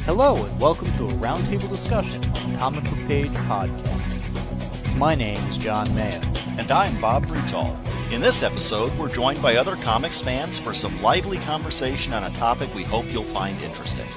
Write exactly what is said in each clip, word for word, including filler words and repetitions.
Hello, and welcome to a roundtable discussion on the Comic Book Page podcast. My name is John Mayo. And I'm Bob Brutal. In this episode, we're joined by other comics fans for some lively conversation on a topic we hope you'll find interesting.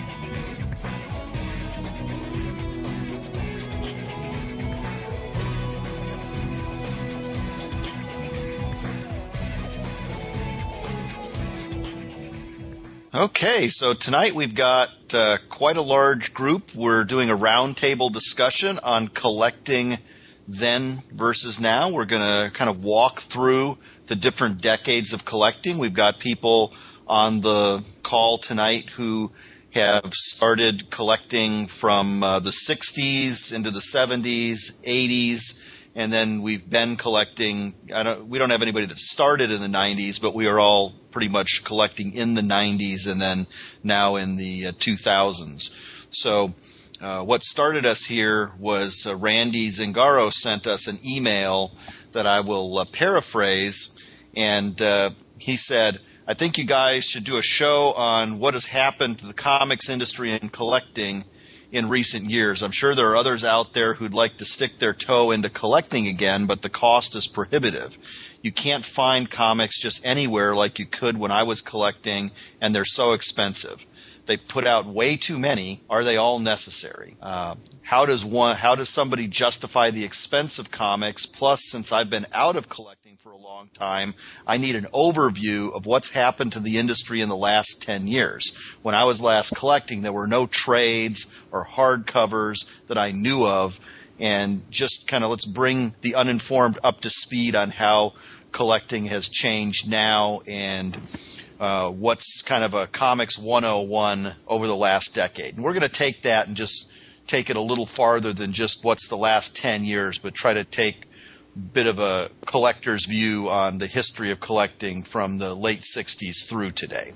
Okay, so tonight we've got uh, quite a large group. We're doing a roundtable discussion on collecting then versus now. We're going to kind of walk through the different decades of collecting. We've got people on the call tonight who have started collecting from uh, the sixties into the seventies, eighties, and then we've been collecting. I don't, we don't have anybody that started in the nineties, but we are all pretty much collecting in the nineties and then now in the uh, two thousands. So uh, what started us here was uh, Randy Zingaro sent us an email that I will uh, paraphrase, and uh, he said, I think you guys should do a show on what has happened to the comics industry and collecting in recent years. I'm sure there are others out there who'd like to stick their toe into collecting again, but the cost is prohibitive. You can't find comics just anywhere like you could when I was collecting, and they're so expensive. They put out way too many. Are they all necessary? Uh, how does one? How does somebody justify the expense of comics? Plus, since I've been out of collecting for a long time, I need an overview of what's happened to the industry in the last ten years. When I was last collecting, there were no trades or hardcovers that I knew of, and just kind of let's bring the uninformed up to speed on how collecting has changed now and uh, what's kind of a comics one oh one over the last decade. And we're going to take that and just take it a little farther than just what's the last ten years, but try to take a bit of a collector's view on the history of collecting from the late sixties through today.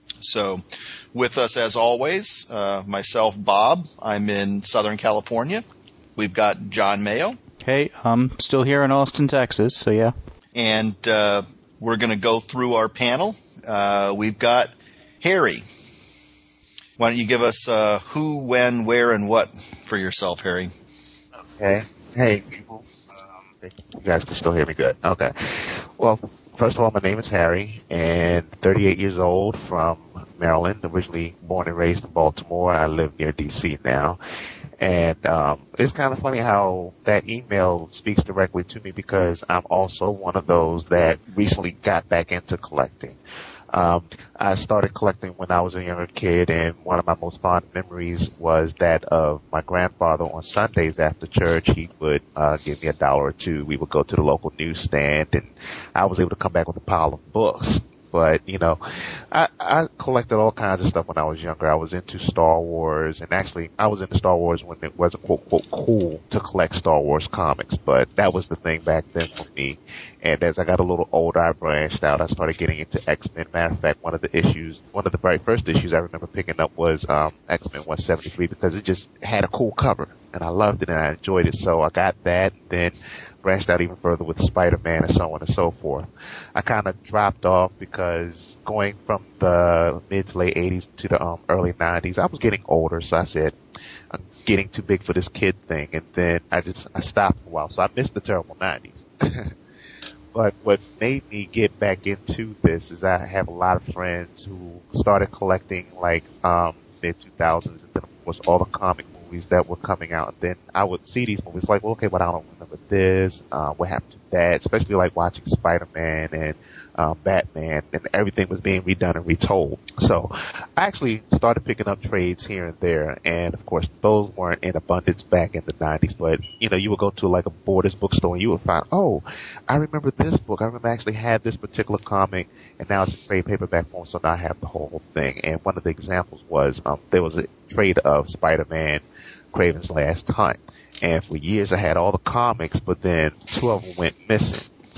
So with us, as always, uh, myself, Bob. I'm in Southern California. We've got John Mayo. Hey, I'm still here in Austin, Texas, so yeah. And uh, we're going to go through our panel. Uh, we've got Harry. Why don't you give us uh, who, when, where, and what for yourself, Harry? Okay. Hey, people. Um, you guys can still hear me good. Okay. Well, first of all, my name is Harry, and thirty-eight years old from Maryland, originally born and raised in Baltimore. I live near D C now. And um, it's kind of funny how that email speaks directly to me because I'm also one of those that recently got back into collecting. Um, I started collecting when I was a younger kid, and one of my most fond memories was that of my grandfather on Sundays after church. He would uh, give me a dollar or two. We would go to the local newsstand, and I was able to come back with a pile of books. But, you know, I, I collected all kinds of stuff when I was younger. I was into Star Wars, and actually I was into Star Wars when it wasn't, quote, quote, cool to collect Star Wars comics, but that was the thing back then for me. And as I got a little older, I branched out. I started getting into X-Men. Matter of fact, one of the issues, one of the very first issues I remember picking up was um, X-Men one seventy-three because it just had a cool cover, and I loved it and I enjoyed it. So I got that, and then branched out even further with Spider-Man and so on and so forth. I kind of dropped off because going from the mid to late eighties to the um, early nineties, I was getting older, so I said, I'm getting too big for this kid thing, and then I just I stopped for a while. So I missed the terrible nineties. But what made me get back into this is I have a lot of friends who started collecting like um, mid two thousands, and then of course all the comic movies that were coming out. And then I would see these movies like, well, okay, but I don't remember this. Uh, what happened to that? Especially like watching Spider-Man and uh, Batman, and everything was being redone and retold. So I actually started picking up trades here and there, and of course those weren't in abundance back in the nineties. But you know, you would go to like a Borders bookstore and you would find, oh, I remember this book. I remember I actually had this particular comic, and now it's a trade paperback form, so now I have the whole thing. And one of the examples was um, there was a trade of Spider-Man, Kraven's Last Hunt, and for years I had all the comics, but then two of them went missing.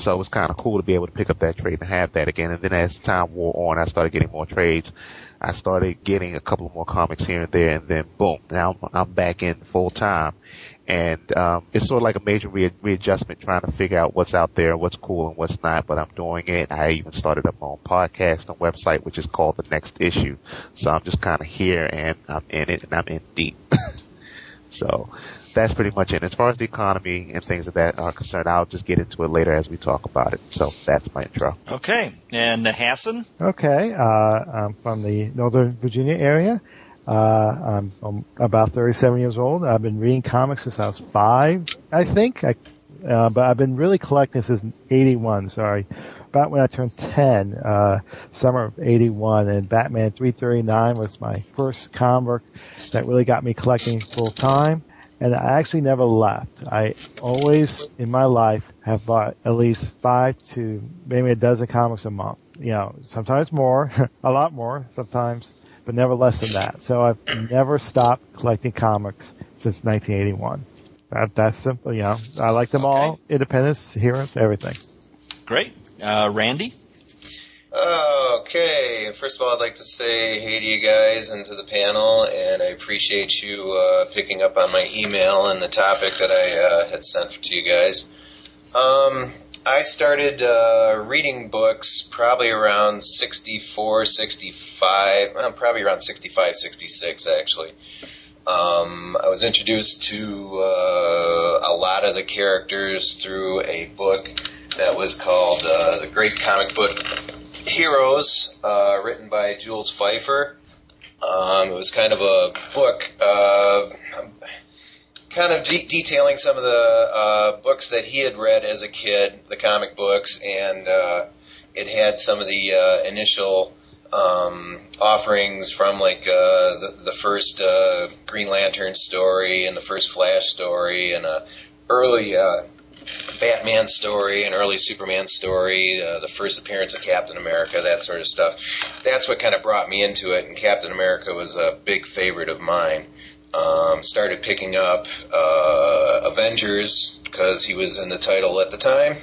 so it was kind of cool to be able to pick up that trade and have that again. And then as time wore on, I started getting more trades. I started getting a couple of more comics here and there, and then boom, now I'm, I'm back in full time. And um, it's sort of like a major re- readjustment, trying to figure out what's out there, what's cool and what's not, but I'm doing it. I even started up my own podcast and website, which is called The Next Issue. So I'm just kind of here, and I'm in it, and I'm in deep. So that's pretty much it. As far as the economy and things of that are concerned, I'll just get into it later as we talk about it. So that's my intro. Okay. And uh, Hassan? Okay. Uh, I'm from the Northern Virginia area. Uh, I'm, I'm about thirty-seven years old. I've been reading comics since I was five, I think. I, uh, but I've been really collecting since eighty-one, sorry. About when I turned ten, uh, summer of eighty-one, and Batman three thirty-nine was my first comic that really got me collecting full time. And I actually never left. I always, in my life, have bought at least five to maybe a dozen comics a month. You know, sometimes more, a lot more sometimes, but never less than that. So I've never stopped collecting comics since nineteen eighty-one. That, that's simple, you know. I like them okay. all. Independence, heroes, everything. Great. Uh, Randy? Okay. First of all, I'd like to say hey to you guys and to the panel, and I appreciate you uh, picking up on my email and the topic that I uh, had sent to you guys. Um, I started uh, reading books probably around sixty-four, sixty-five, well, probably around sixty-five, sixty-six actually. Um, I was introduced to uh, a lot of the characters through a book that was called uh, The Great Comic Book Heroes, uh, written by Jules Pfeiffer. Um, it was kind of a book uh, kind of de- detailing some of the uh, books that he had read as a kid, the comic books, and uh, it had some of the uh, initial um, offerings from like uh, the, the first uh, Green Lantern story and the first Flash story and a early uh, Batman story, an early Superman story, uh, the first appearance of Captain America, that sort of stuff. That's what kind of brought me into it, and Captain America was a big favorite of mine. Um, started picking up uh, Avengers because he was in the title at the time.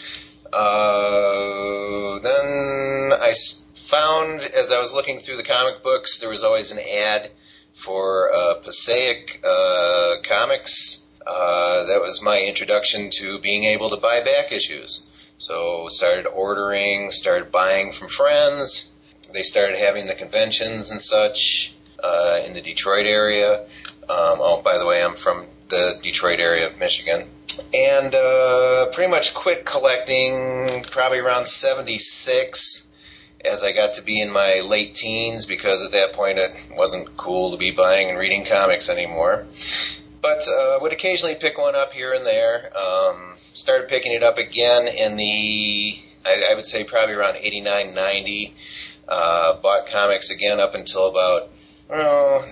Uh, then I found, as I was looking through the comic books, there was always an ad for uh, Passaic uh, Comics. Uh, that was my introduction to being able to buy back issues. So started ordering, started buying from friends. They started having the conventions and such uh, in the Detroit area. Um, oh, by the way, I'm from the Detroit area of Michigan. And uh, pretty much quit collecting probably around seventy-six as I got to be in my late teens, because at that point it wasn't cool to be buying and reading comics anymore. But uh, would occasionally pick one up here and there. Um, started picking it up again in the, I, I would say probably around eighty-nine, ninety. Uh, bought comics again up until about, oh,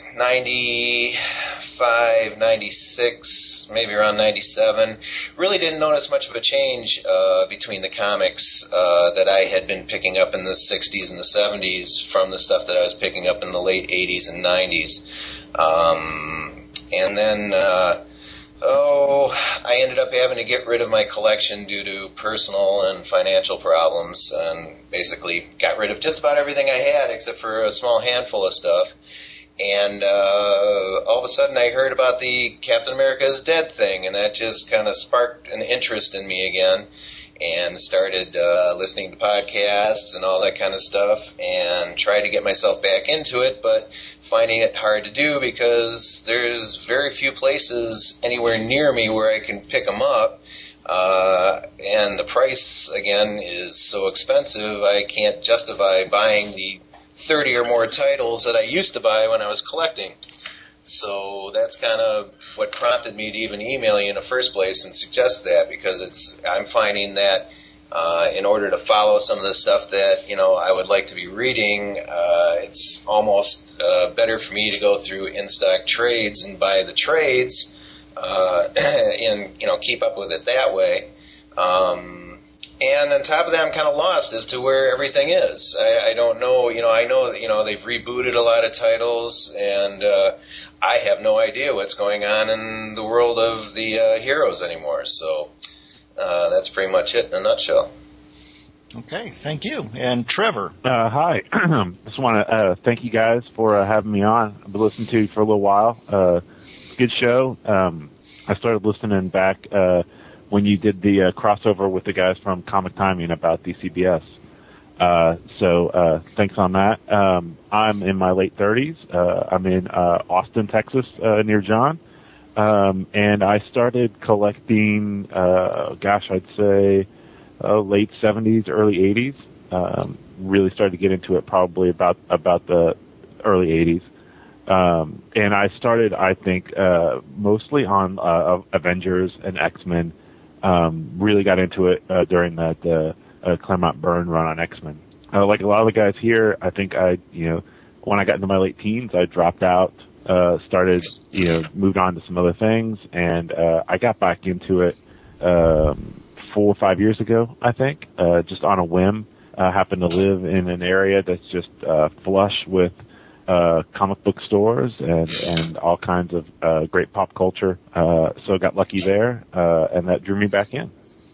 ninety-five, ninety-six, maybe around ninety-seven. Really didn't notice much of a change uh, between the comics uh, that I had been picking up in the sixties and the seventies from the stuff that I was picking up in the late eighties and nineties. Um... And then, uh, oh, I ended up having to get rid of my collection due to personal and financial problems, and basically got rid of just about everything I had except for a small handful of stuff. And uh, all of a sudden I heard about the Captain America is Dead thing, and that just kind of sparked an interest in me again, and started uh, listening to podcasts and all that kind of stuff, and tried to get myself back into it, but finding it hard to do because there's very few places anywhere near me where I can pick them up, uh, and the price, again, is so expensive I can't justify buying the thirty or more titles that I used to buy when I was collecting. So that's kind of what prompted me to even email you in the first place and suggest that, because it's I'm finding that uh, in order to follow some of the stuff that you know I would like to be reading, uh, it's almost uh, better for me to go through in-stock trades and buy the trades uh, and you know keep up with it that way. Um, And on top of that, I'm kind of lost as to where everything is. I, I don't know, you know, I know that, you know, they've rebooted a lot of titles, and uh, I have no idea what's going on in the world of the uh, heroes anymore. So uh, that's pretty much it in a nutshell. Okay, thank you. And Trevor. Uh, hi. Just want to uh, thank you guys for uh, having me on. I've been listening to you for a little while. Uh, good show. Um, I started listening back uh, when you did the uh, crossover with the guys from Comic Timing about D C B S. Uh, so uh, thanks on that. Um, I'm in my late thirties. Uh, I'm in uh, Austin, Texas, uh, near John. Um, and I started collecting, uh, gosh, I'd say uh, late seventies, early eighties. Um, really started to get into it probably about about the early eighties. Um, and I started, I think, uh, mostly on uh, Avengers and X-Men. Um, really got into it uh, during that uh, uh, Claremont Byrne run on X-Men. Uh, like a lot of the guys here, I think I, you know, when I got into my late teens, I dropped out, uh, started, you know, moved on to some other things, and uh, I got back into it um, four or five years ago, I think, uh, just on a whim. I happen to live in an area that's just uh, flush with uh, comic book stores and, and all kinds of uh, great pop culture. Uh, so I got lucky there, uh, and that drew me back in.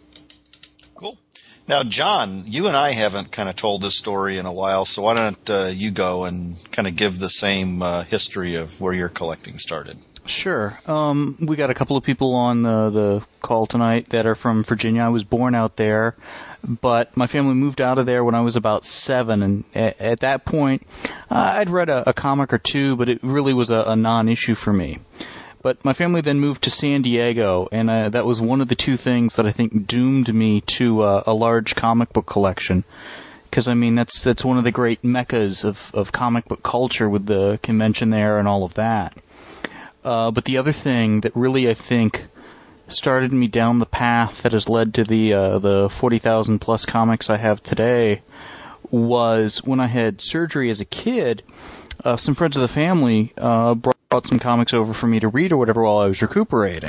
Cool. Now, John, you and I haven't kind of told this story in a while, so why don't uh, you go and kind of give the same uh, history of where your collecting started? Sure. Um, we got a couple of people on the, the call tonight that are from Virginia. I was born out there, but my family moved out of there when I was about seven, and at, at that point, uh, I'd read a, a comic or two, but it really was a, a non-issue for me. But my family then moved to San Diego, and uh, that was one of the two things that I think doomed me to uh, a large comic book collection. Because, I mean, that's that's one of the great meccas of, of comic book culture with the convention there and all of that. Uh, but the other thing that really, I think, started me down the path that has led to the uh, the forty thousand plus comics I have today was when I had surgery as a kid. Uh, some friends of the family uh, brought some comics over for me to read or whatever while I was recuperating.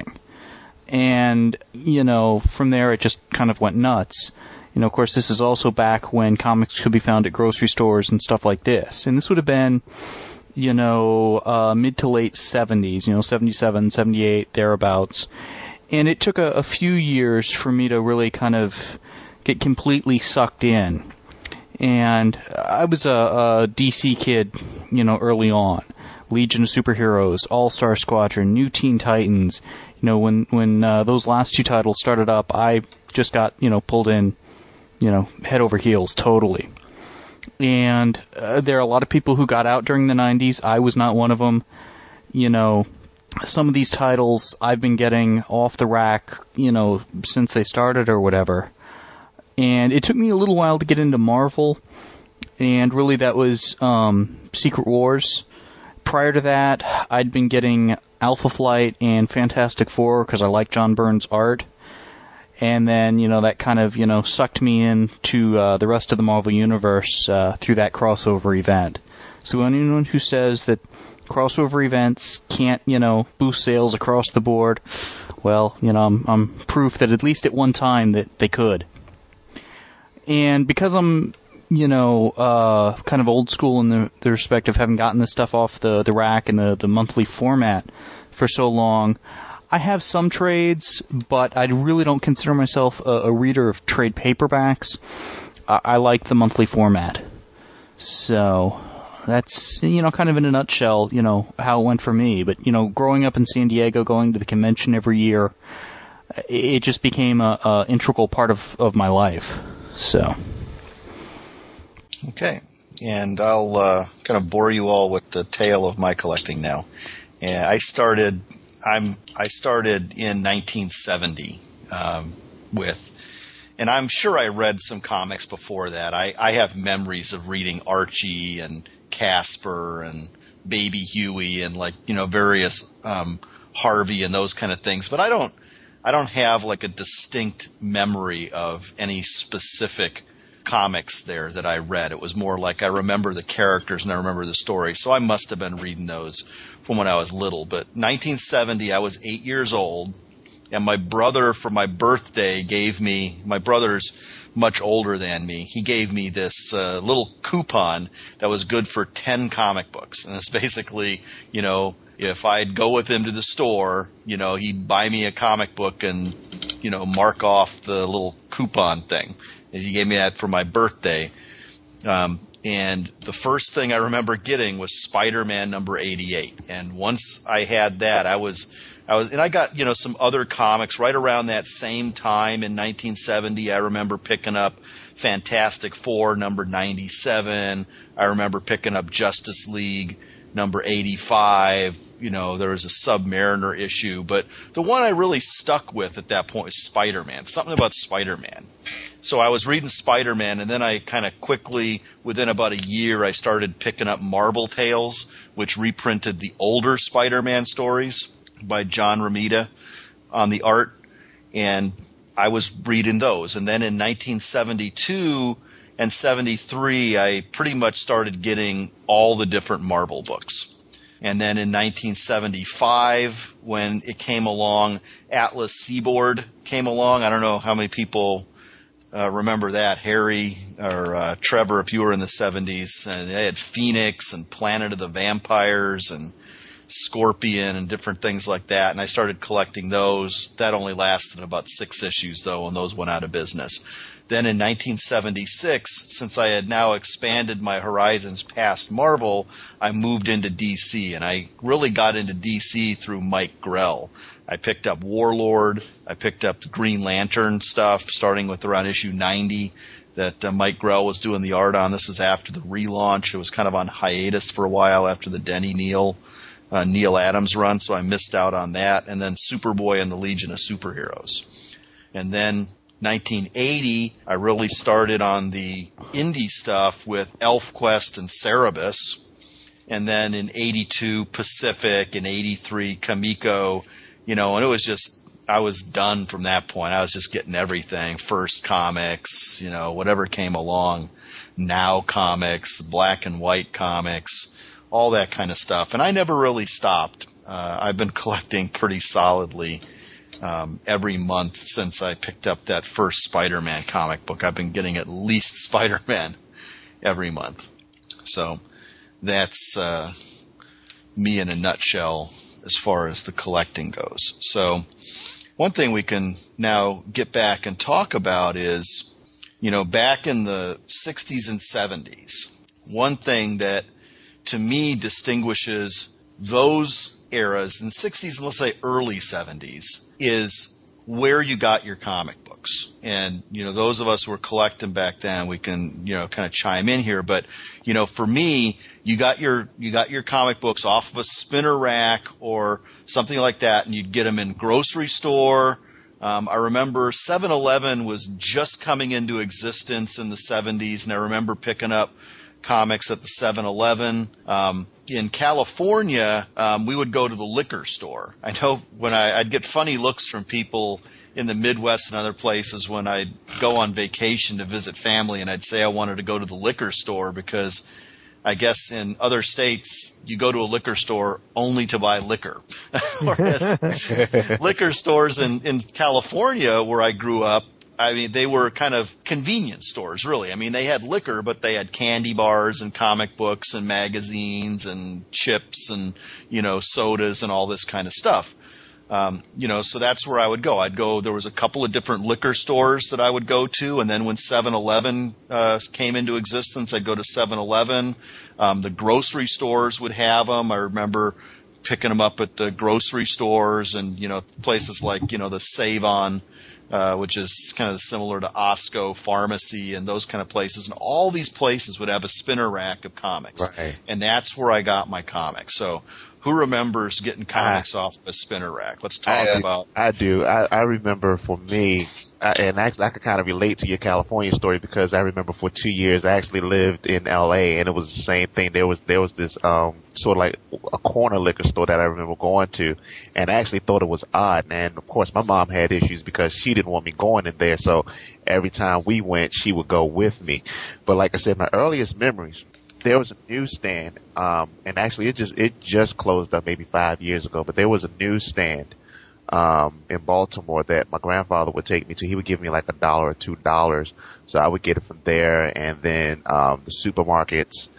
And, you know, from there it just kind of went nuts. You know, of course, this is also back when comics could be found at grocery stores and stuff like this. And this would have been, you know, uh, mid to late seventies, you know, seventy-seven, seventy-eight, thereabouts. And it took a, a few years for me to really kind of get completely sucked in. And I was a, a D C kid, you know, early on. Legion of Superheroes, All-Star Squadron, New Teen Titans. You know, when when uh, those last two titles started up, I just got, you know, pulled in, you know, head over heels, totally. And uh, there are a lot of people who got out during the nineties. I was not one of them. You know, some of these titles I've been getting off the rack, you know, since they started or whatever. And it took me a little while to get into Marvel, and really that was um, Secret Wars. Prior to that, I'd been getting Alpha Flight and Fantastic Four because I like John Byrne's art. And then, you know, that kind of, you know, sucked me into uh, the rest of the Marvel Universe uh, through that crossover event. So anyone who says that crossover events can't, you know, boost sales across the board, well, you know, I'm, I'm proof that at least at one time that they could. And because I'm, you know, uh, kind of old school in the, the respect of having gotten this stuff off the, the rack in the, the monthly format for so long, I have some trades, but I really don't consider myself a, a reader of trade paperbacks. I, I like the monthly format. So that's, you know, kind of in a nutshell, you know, how it went for me. But, you know, growing up in San Diego, going to the convention every year, it just became a, a integral part of, of my life. So. Okay. And I'll uh, kind of bore you all with the tale of my collecting now. And I started... I'm I started in nineteen seventy um, with, and I'm sure I read some comics before that. I, I have memories of reading Archie and Casper and Baby Huey and like you know various um, Harvey and those kind of things. But I don't I don't have like a distinct memory of any specific comics there that I read. It was more like I remember the characters and I remember the story. So I must have been reading those from when I was little. But nineteen seventy, I was eight years old, and my brother for my birthday gave me, my brother's much older than me, he gave me this uh, little coupon that was good for ten comic books. And it's basically, you know, if I'd go with him to the store, you know, he'd buy me a comic book and you know, mark off the little coupon thing. And he gave me that for my birthday. Um, and the first thing I remember getting was Spider-Man number eighty-eight. And once I had that, I was, I was, and I got, you know, some other comics right around that same time in nineteen seventy. I remember picking up Fantastic Four number ninety-seven. I remember picking up Justice League number eighty-five. You know, there was a Submariner issue, but the one I really stuck with at that point was Spider-Man. Something about Spider-Man. So I was reading Spider-Man, and then I kind of quickly, within about a year, I started picking up Marvel Tales, which reprinted the older Spider-Man stories by John Romita on the art, and I was reading those. And then in nineteen seventy-two and seventy-three, I pretty much started getting all the different Marvel books. And then in nineteen seventy-five, when it came along, Atlas Seaboard came along. I don't know how many people uh, remember that. Harry or uh, Trevor, if you were in the seventies, and they had Phoenix and Planet of the Vampires and Scorpion and different things like that. And I started collecting those. That only lasted about six issues, though, and those went out of business. Then in nineteen seventy-six, since I had now expanded my horizons past Marvel, I moved into D C, and I really got into D C through Mike Grell. I picked up Warlord. I picked up the Green Lantern stuff, starting with around issue ninety that uh, Mike Grell was doing the art on. This was after the relaunch. It was kind of on hiatus for a while after the Denny Neal, uh, Neil Adams run, so I missed out on that. And then Superboy and the Legion of Superheroes. And then nineteen eighty, I really started on the indie stuff with ElfQuest and Cerebus. And then in eighty-two, Pacific, and eighty-three, Kamiko, you know, and it was just, I was done from that point. I was just getting everything. First Comics, you know, whatever came along. Now Comics, Black and White Comics, all that kind of stuff. And I never really stopped. Uh, I've been collecting pretty solidly Um, every month since I picked up that first Spider-Man comic book. I've been getting at least Spider-Man every month. So that's uh, me in a nutshell as far as the collecting goes. So one thing we can now get back and talk about is, you know, back in the sixties and seventies, one thing that to me distinguishes those eras, in the sixties and let's say early seventies, is where you got your comic books. And, you know, those of us who were collecting back then, we can, you know, kind of chime in here. But, you know, for me, you got your, you got your comic books off of a spinner rack or something like that, and you'd get them in grocery store. Um, I remember seven eleven was just coming into existence in the seventies, and I remember picking up comics at the seven eleven. Um, in California, um, we would go to the liquor store. I know when I, I'd get funny looks from people in the Midwest and other places when I'd go on vacation to visit family, and I'd say I wanted to go to the liquor store because I guess in other states you go to a liquor store only to buy liquor. Whereas liquor stores in, in California, where I grew up, I mean, they were kind of convenience stores, really. I mean, they had liquor, but they had candy bars and comic books and magazines and chips and, you know, sodas and all this kind of stuff. Um, you know, so that's where I would go. I'd go, there was a couple of different liquor stores that I would go to, and then when seven eleven uh, came into existence, I'd go to seven eleven. Um, the grocery stores would have them. I remember picking them up at the grocery stores and, you know, places like, you know, the Save-On, Uh, which is kind of similar to Osco Pharmacy and those kind of places. And all these places would have a spinner rack of comics. Right. And that's where I got my comics. So who remembers getting comics I, off of a spinner rack? Let's talk I, about I do. I, I remember for me, I, and actually I could kind of relate to your California story because I remember for two years I actually lived in L A and it was the same thing. There was there was this um sort of like a corner liquor store that I remember going to, and I actually thought it was odd. And of course my mom had issues because she didn't want me going in there, so every time we went she would go with me. But like I said, my earliest memories, there was a newsstand, um, and actually it just it just closed up maybe five years ago. But there was a newsstand um, in Baltimore that my grandfather would take me to. He would give me like a dollar or two dollars, so I would get it from there. And then um, the supermarkets,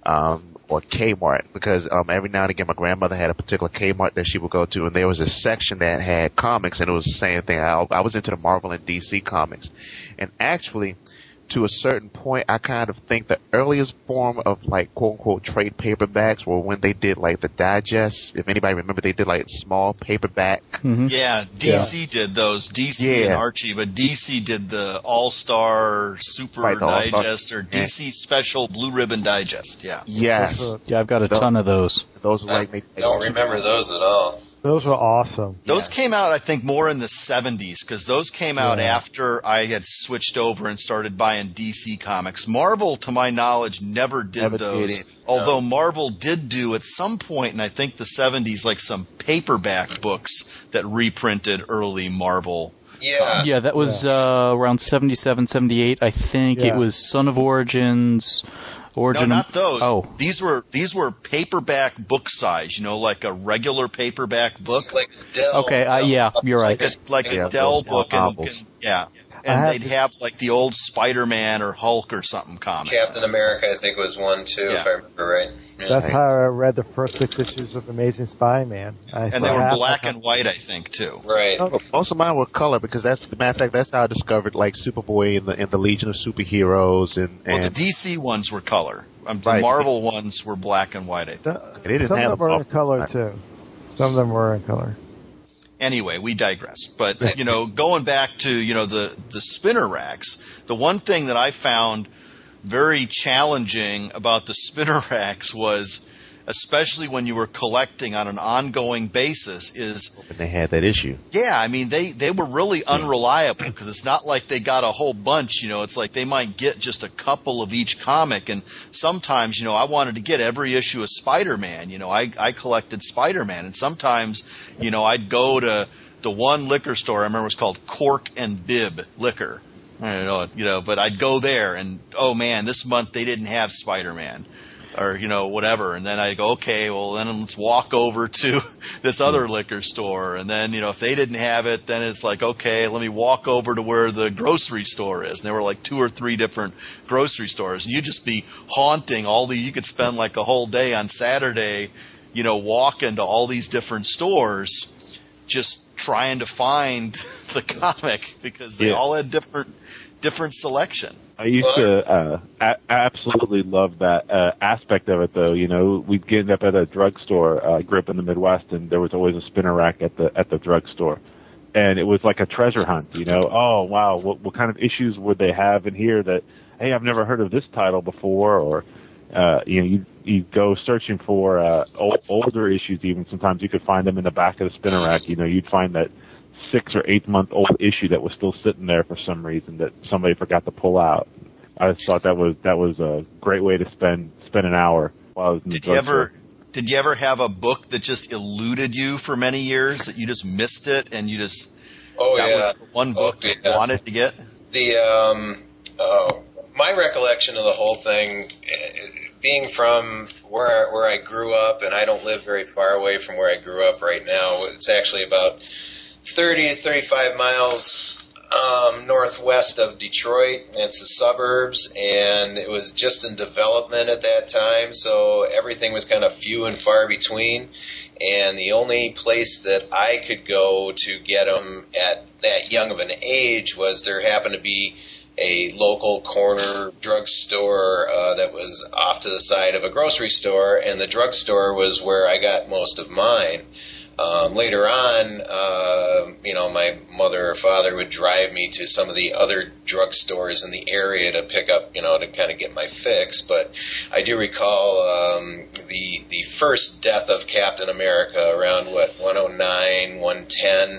um, or Kmart, because um, every now and again my grandmother had a particular Kmart that she would go to, and there was a section that had comics, and it was the same thing. I, I was into the Marvel and D C comics, and actually, to a certain point, I kind of think the earliest form of like quote unquote trade paperbacks were when they did like the digests. If anybody remember, they did like small paperback. Mm-hmm. Yeah, D C yeah. did those, D C yeah. and Archie, but D C did the All-Star Super right, Digest All-Star. or D C yeah. Special Blue Ribbon Digest, yeah. Yes. Yeah, I've got a those, ton of those. Those were like I maybe don't remember those at all. Those were awesome. Those yeah. came out, I think, more in the seventies, because those came out yeah. after I had switched over and started buying D C comics. Marvel, to my knowledge, never did never those. Did although no. Marvel did do at some point in, I think, the seventies, like some paperback books that reprinted early Marvel. Yeah. Yeah, that was yeah. Uh, around seventy-seven, seventy-eight. I think yeah. it was Son of Origins. Origin no, not those. Oh. These were these were paperback book size, you know, like a regular paperback book. Like Dell. Okay, uh, yeah, you're right. Like a, like yeah, a Dell book, and, and yeah. And have they'd this- have like the old Spider-Man or Hulk or something comics. Captain America, I think, was one too, Yeah. if I remember right. Yeah. That's how I read the first six issues of Amazing Spider-Man. I And saw they were half black my- and white, I think, too. Right. No, most of mine were color because that's the matter of fact. That's how I discovered like Superboy and the and the Legion of Superheroes and, and Well, the D C ones were color. Um, the Right. Marvel ones were black and white, I think. The- they didn't Some have of them were in a- color too. Some of them were in color. Anyway, we digress. But, you know, going back to, you know, the, the spinner racks, the one thing that I found very challenging about the spinner racks was, especially when you were collecting on an ongoing basis, is and they had that issue. yeah, I mean they they were really unreliable because it's not like they got a whole bunch, you know. It's like they might get just a couple of each comic, and sometimes, you know, I wanted to get every issue of Spider-Man. You know, I I collected Spider-Man, and sometimes, you know, I'd go to the one liquor store. I remember it was called Cork and Bib Liquor. I don't know, you know, but I'd go there, and oh man, this month they didn't have Spider-Man. Or, you know, whatever. And then I go, okay, well, then let's walk over to this other liquor store. And then, you know, if they didn't have it, then it's like, okay, let me walk over to where the grocery store is. And there were like two or three different grocery stores. And you'd just be haunting all the, you could spend like a whole day on Saturday, you know, walking to all these different stores, just trying to find the comic because they Yeah. all had different, different selection. I used to uh, a- absolutely love that uh, aspect of it, though. You know, we'd get up at a drugstore. Uh, I grew up in the Midwest, and there was always a spinner rack at the at the drugstore, and it was like a treasure hunt. You know, oh wow, what what kind of issues would they have in here that, hey, I've never heard of this title before, or uh, you know, you you go searching for uh, old, older issues. Even sometimes you could find them in the back of the spinner rack. You know, you'd find that six or eight month old issue that was still sitting there for some reason that somebody forgot to pull out. I just thought that was that was a great way to spend spend an hour while I was in the Did you ever drugstore. did you ever have a book that just eluded you for many years, that you just missed it and you just Oh, that yeah. was the one book Oh, you yeah. wanted to get? The um, uh, my recollection of the whole thing, eh, being from where where I grew up, and I don't live very far away from where I grew up right now. It's actually about thirty to thirty-five miles um, northwest of Detroit. It's the suburbs, and it was just in development at that time, so everything was kind of few and far between. And the only place that I could go to get them at that young of an age was there happened to be a local corner drugstore uh, that was off to the side of a grocery store, and the drugstore was where I got most of mine. Um, later on, uh, you know, my mother or father would drive me to some of the other drugstores in the area to pick up, you know, to kind of get my fix. But I do recall um, the the first death of Captain America around, what, one oh nine, one ten.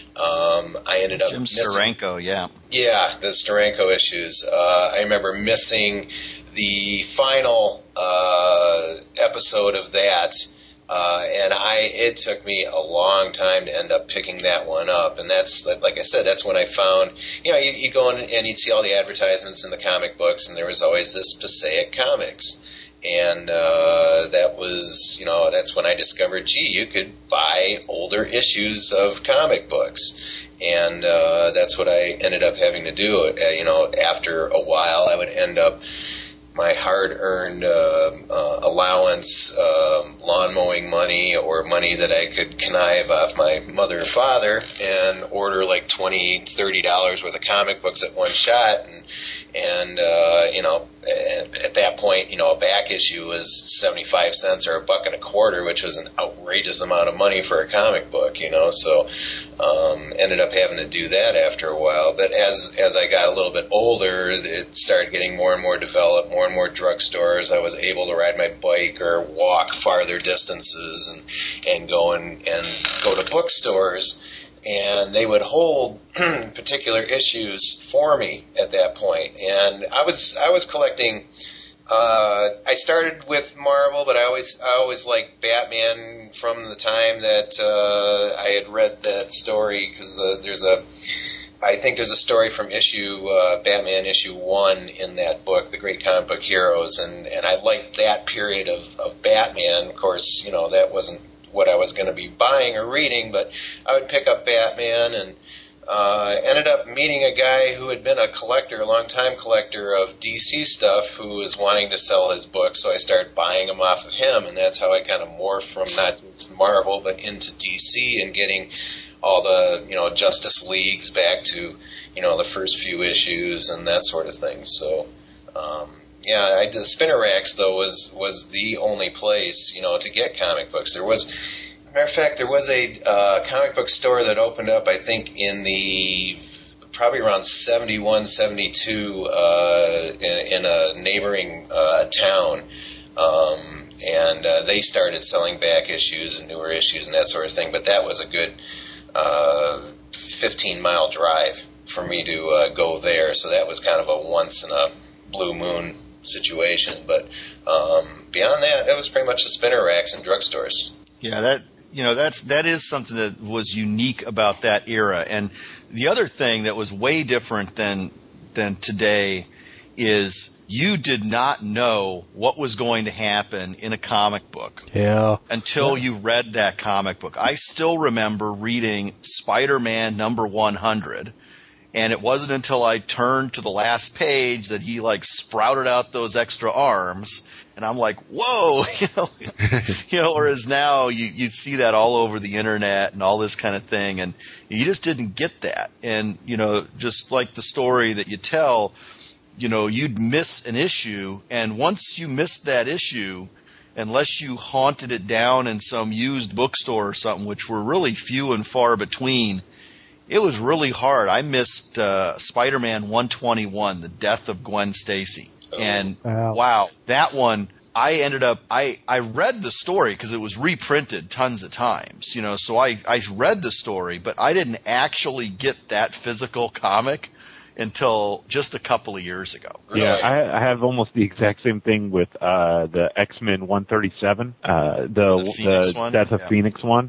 Um, I ended up Jim missing. Steranko, yeah. Yeah, the Steranko issues. Uh, I remember missing the final uh, episode of that. Uh, and I, it took me a long time to end up picking that one up. And that's, like I said, that's when I found, you know, you, you go in and you'd see all the advertisements in the comic books, and there was always this Passaic Comics. And uh, that was, you know, that's when I discovered, gee, you could buy older issues of comic books. And uh, that's what I ended up having to do. Uh, you know, after a while, I would end up my hard-earned uh, uh, allowance, um, lawn mowing money, or money that I could connive off my mother or father and order like twenty dollars, thirty dollars worth of comic books at one shot. And, and uh, you know, at, at that point, you know, a back issue was seventy-five cents or a buck and a quarter, which was an outrageous amount of money for a comic book, you know. So um, ended up having to do that after a while. But as as I got a little bit older, it started getting more and more developed, more and more drugstores. I was able to ride my bike or walk farther distances and and go and, and go to bookstores. And they would hold particular issues for me at that point. And I was I was collecting. Uh, I started with Marvel, but I always I always liked Batman from the time that uh, I had read that story, because uh, there's a I think there's a story from issue uh, Batman issue one in that book, The Great Comic Book Heroes, and and I liked that period of of Batman. Of course, you know, that wasn't what I was going to be buying or reading, but I would pick up Batman, and uh, ended up meeting a guy who had been a collector, a long-time collector of D C stuff, who was wanting to sell his books, so I started buying them off of him, and that's how I kind of morphed from not just Marvel, but into D C, and getting all the, you know, Justice Leagues back to, you know, the first few issues and that sort of thing. So, um, yeah, I did. Spinner Racks, though, was was the only place, you know, to get comic books. There was, matter of fact, there was a uh, comic book store that opened up, I think, in the probably around seventy-one, seventy-two, uh, in, in a neighboring uh, town, um, and uh, they started selling back issues and newer issues and that sort of thing. But that was a good uh, fifteen mile drive for me to uh, go there. So that was kind of a once in a blue moon situation, but um, beyond that, it was pretty much the spinner racks and drugstores. Yeah, that you know that's that is something that was unique about that era. And the other thing that was way different than than today is you did not know what was going to happen in a comic book. Yeah. Until you read that comic book. I still remember reading Spider-Man number one hundred. And it wasn't until I turned to the last page that he, like, sprouted out those extra arms. And I'm like, whoa! you know, you know. Whereas now you, you see that all over the internet and all this kind of thing. And you just didn't get that. And, you know, just like the story that you tell, you know, you'd miss an issue. And once you missed that issue, unless you haunted it down in some used bookstore or something, which were really few and far between, it was really hard. I missed uh, Spider-Man one twenty-one, The Death of Gwen Stacy. Oh. And, wow. wow, that one, I ended up – I I read the story because it was reprinted tons of times, you know, so I, I read the story, but I didn't actually get that physical comic until just a couple of years ago. Yeah, I, I have almost the exact same thing with uh, the X-Men one thirty-seven, uh, the, the, the one? Death of yeah. Phoenix one.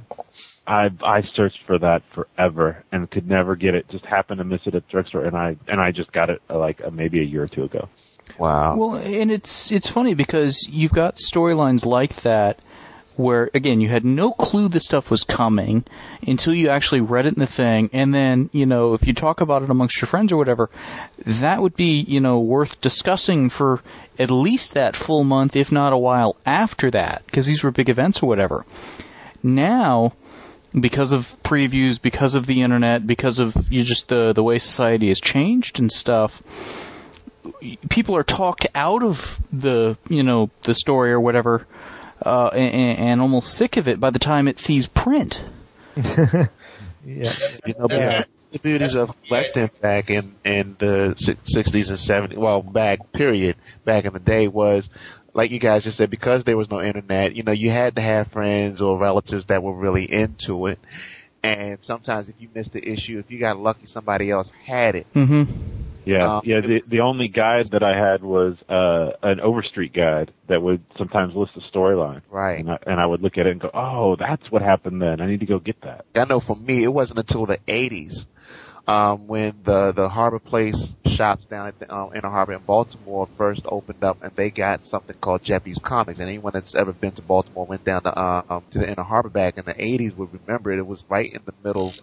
I I searched for that forever and could never get it. Just happened to miss it at the drugstore, and I and I just got it uh, like uh, maybe a year or two ago. Wow. Well, and it's it's funny because you've got storylines like that where, again, you had no clue this stuff was coming until you actually read it in the thing, and then, you know, if you talk about it amongst your friends or whatever, that would be, you know, worth discussing for at least that full month, if not a while after that, because these were big events or whatever. Now, because of previews, because of the internet, because of you just the the way society has changed and stuff, people are talked out of the you know the story or whatever, uh, and, and almost sick of it by the time it sees print. yeah, you know, yeah. The beauties of collecting back in in the sixties and seventies, well, back period back in the day was, like you guys just said, because there was no internet, you know, you had to have friends or relatives that were really into it. And sometimes if you missed the issue, if you got lucky, somebody else had it. Mm-hmm. Yeah, um, yeah. The the only guide that I had was uh, an Overstreet guide that would sometimes list the storyline. Right. And I, and I would look at it and go, oh, that's what happened then. I need to go get that. I know for me, it wasn't until the eighties. Um, when the, the Harbor Place shops down at the, um, Inner Harbor in Baltimore first opened up, and they got something called Jeppy's Comics. And anyone that's ever been to Baltimore, went down to, um, to the Inner Harbor back in the eighties would remember it. It was right in the middle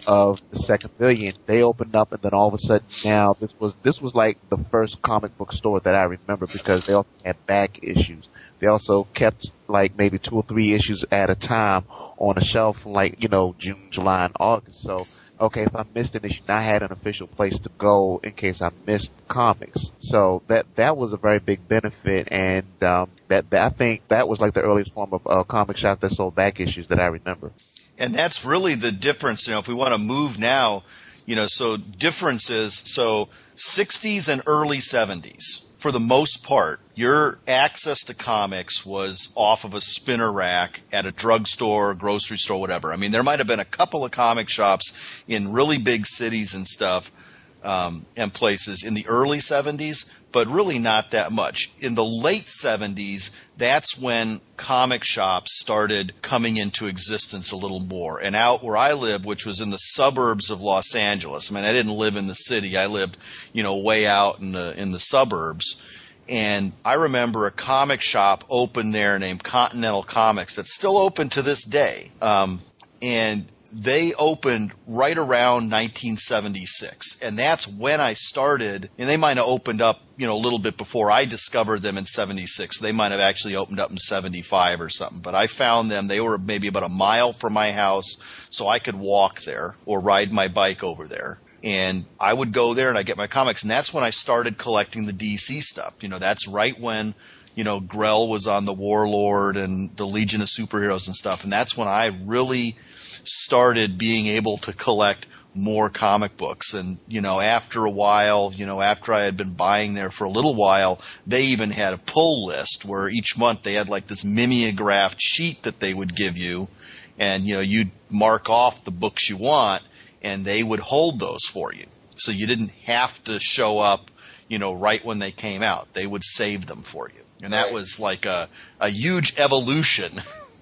of the second million, they opened up, and then all of a sudden now this was this was like the first comic book store that I remember, because they also had back issues. They also kept like maybe two or three issues at a time on a shelf, like, you know, June, July, and August. So, okay, if I missed an issue, I had an official place to go in case I missed comics. So that that was a very big benefit, and um, that, that I think that was like the earliest form of uh, comic shop that sold back issues that I remember. And that's really the difference. You know, if we want to move now, you know, so differences. So sixties and early seventies, for the most part, your access to comics was off of a spinner rack at a drugstore, grocery store, whatever. I mean, there might have been a couple of comic shops in really big cities and stuff, um, and places in the early seventies, but really not that much. In the late seventies, that's when comic shops started coming into existence a little more. And out where I lived, which was in the suburbs of Los Angeles, I mean, I didn't live in the city. I lived, you know, way out in the in the suburbs. And I remember a comic shop open there named Continental Comics that's still open to this day. Um, and they opened right around nineteen seventy-six, and that's when I started. And they might have opened up, you know, a little bit before I discovered them in seventy-six. They might have actually opened up in seventy-five or something. But I found them. They were maybe about a mile from my house, so I could walk there or ride my bike over there. And I would go there and I'd get my comics, and that's when I started collecting the D C stuff. You know, that's right when, you know, Grell was on the Warlord and the Legion of Superheroes and stuff, and that's when I really started being able to collect more comic books. And, you know, after a while, you know, after I had been buying there for a little while, they even had a pull list where each month they had like this mimeographed sheet that they would give you, and, you know, you'd mark off the books you want, and they would hold those for you. So you didn't have to show up, you know, right when they came out. They would save them for you. And that was like a, a huge evolution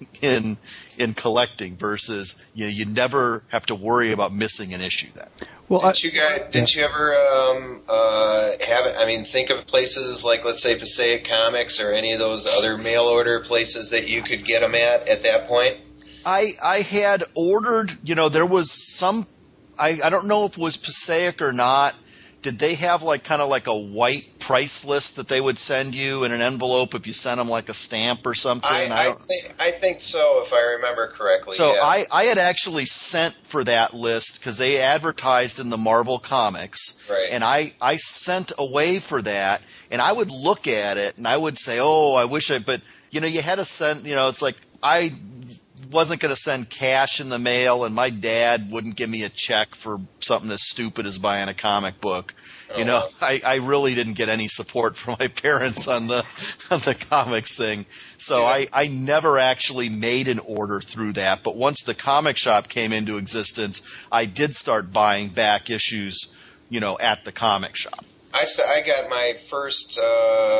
in in collecting versus, you know, you never have to worry about missing an issue then. Well, didn't you guys? Didn't yeah. you ever um, uh, have it? I mean, think of places like, let's say, Passaic Comics or any of those other mail order places that you could get them at at that point. I I had ordered. You know, there was some. I I don't know if it was Passaic or not. Did they have like kind of like a white price list that they would send you in an envelope if you sent them like a stamp or something? I, I, I, think, I think so, if I remember correctly. So yeah. I, I had actually sent for that list because they advertised in the Marvel Comics. Right. And I, I sent away for that, and I would look at it and I would say, oh, I wish I – but, you know, you had to send – you know, it's like I – wasn't going to send cash in the mail, and my dad wouldn't give me a check for something as stupid as buying a comic book. Oh, you know, wow. I, I really didn't get any support from my parents on the on the comics thing. So yeah. I, I never actually made an order through that. But once the comic shop came into existence, I did start buying back issues, you know, at the comic shop. I, I got my first, uh,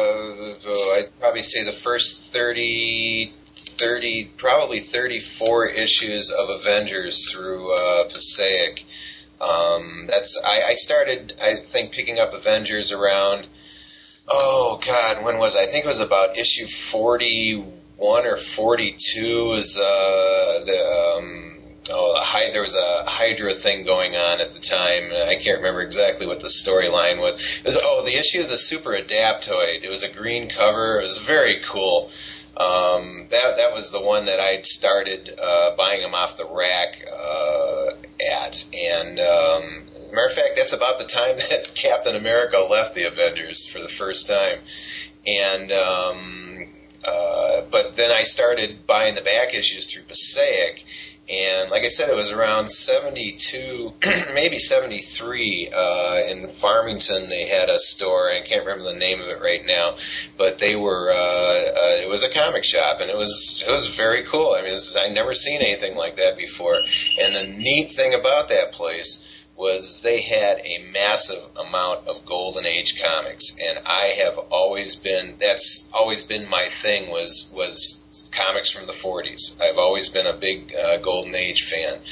I'd probably say the first thirty... thirty, probably thirty-four issues of Avengers through uh, Passaic. Um, that's I, I started, I think, picking up Avengers around. Oh God, when was I? I think it was about issue forty-one or forty-two. Was uh, the um, oh the Hy- there was a Hydra thing going on at the time. I can't remember exactly what the storyline was. It was oh the issue of the Super Adaptoid. It was a green cover. It was very cool. Um, that that was the one that I'd started uh, buying them off the rack uh, at, and um, matter of fact, that's about the time that Captain America left the Avengers for the first time, and um, uh, but then I started buying the back issues through Passaic. And like I said, it was around seventy-two, maybe seventy-three, uh, in Farmington. They had a store, and I can't remember the name of it right now, but they were, uh, uh, it was a comic shop, and it was, it was very cool. I mean, it was, I'd never seen anything like that before. And the neat thing about that place was they had a massive amount of Golden Age comics, and I have always been, that's always been my thing, was was comics from the forties. I've always been a big uh, Golden Age fan.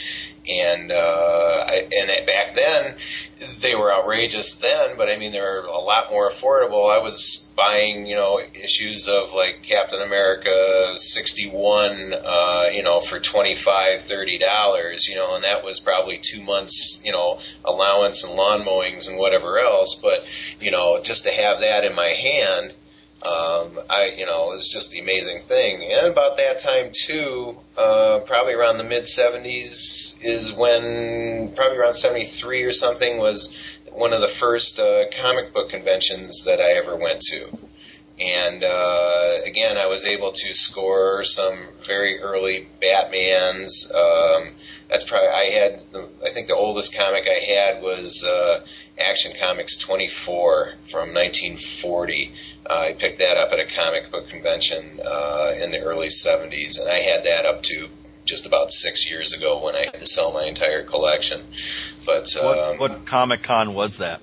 And uh, I, and back then, they were outrageous then, but I mean, they were a lot more affordable. I was buying, you know, issues of like Captain America sixty-one, uh, you know, for twenty-five dollars, thirty dollars, you know, and that was probably two months, you know, allowance and lawn mowings and whatever else. But, you know, just to have that in my hand, Um, I, you know, it was just the amazing thing. And about that time, too, uh, probably around the mid-seventies is when, probably around seventy-three or something, was one of the first uh, comic book conventions that I ever went to. And, uh, again, I was able to score some very early Batmans. Um, that's probably, I had, the, I think the oldest comic I had was uh, Action Comics twenty-four from nineteen forty. Uh, I picked that up at a comic book convention uh, in the early seventies, and I had that up to just about six years ago when I had to sell my entire collection. But um, what, what Comic Con was that?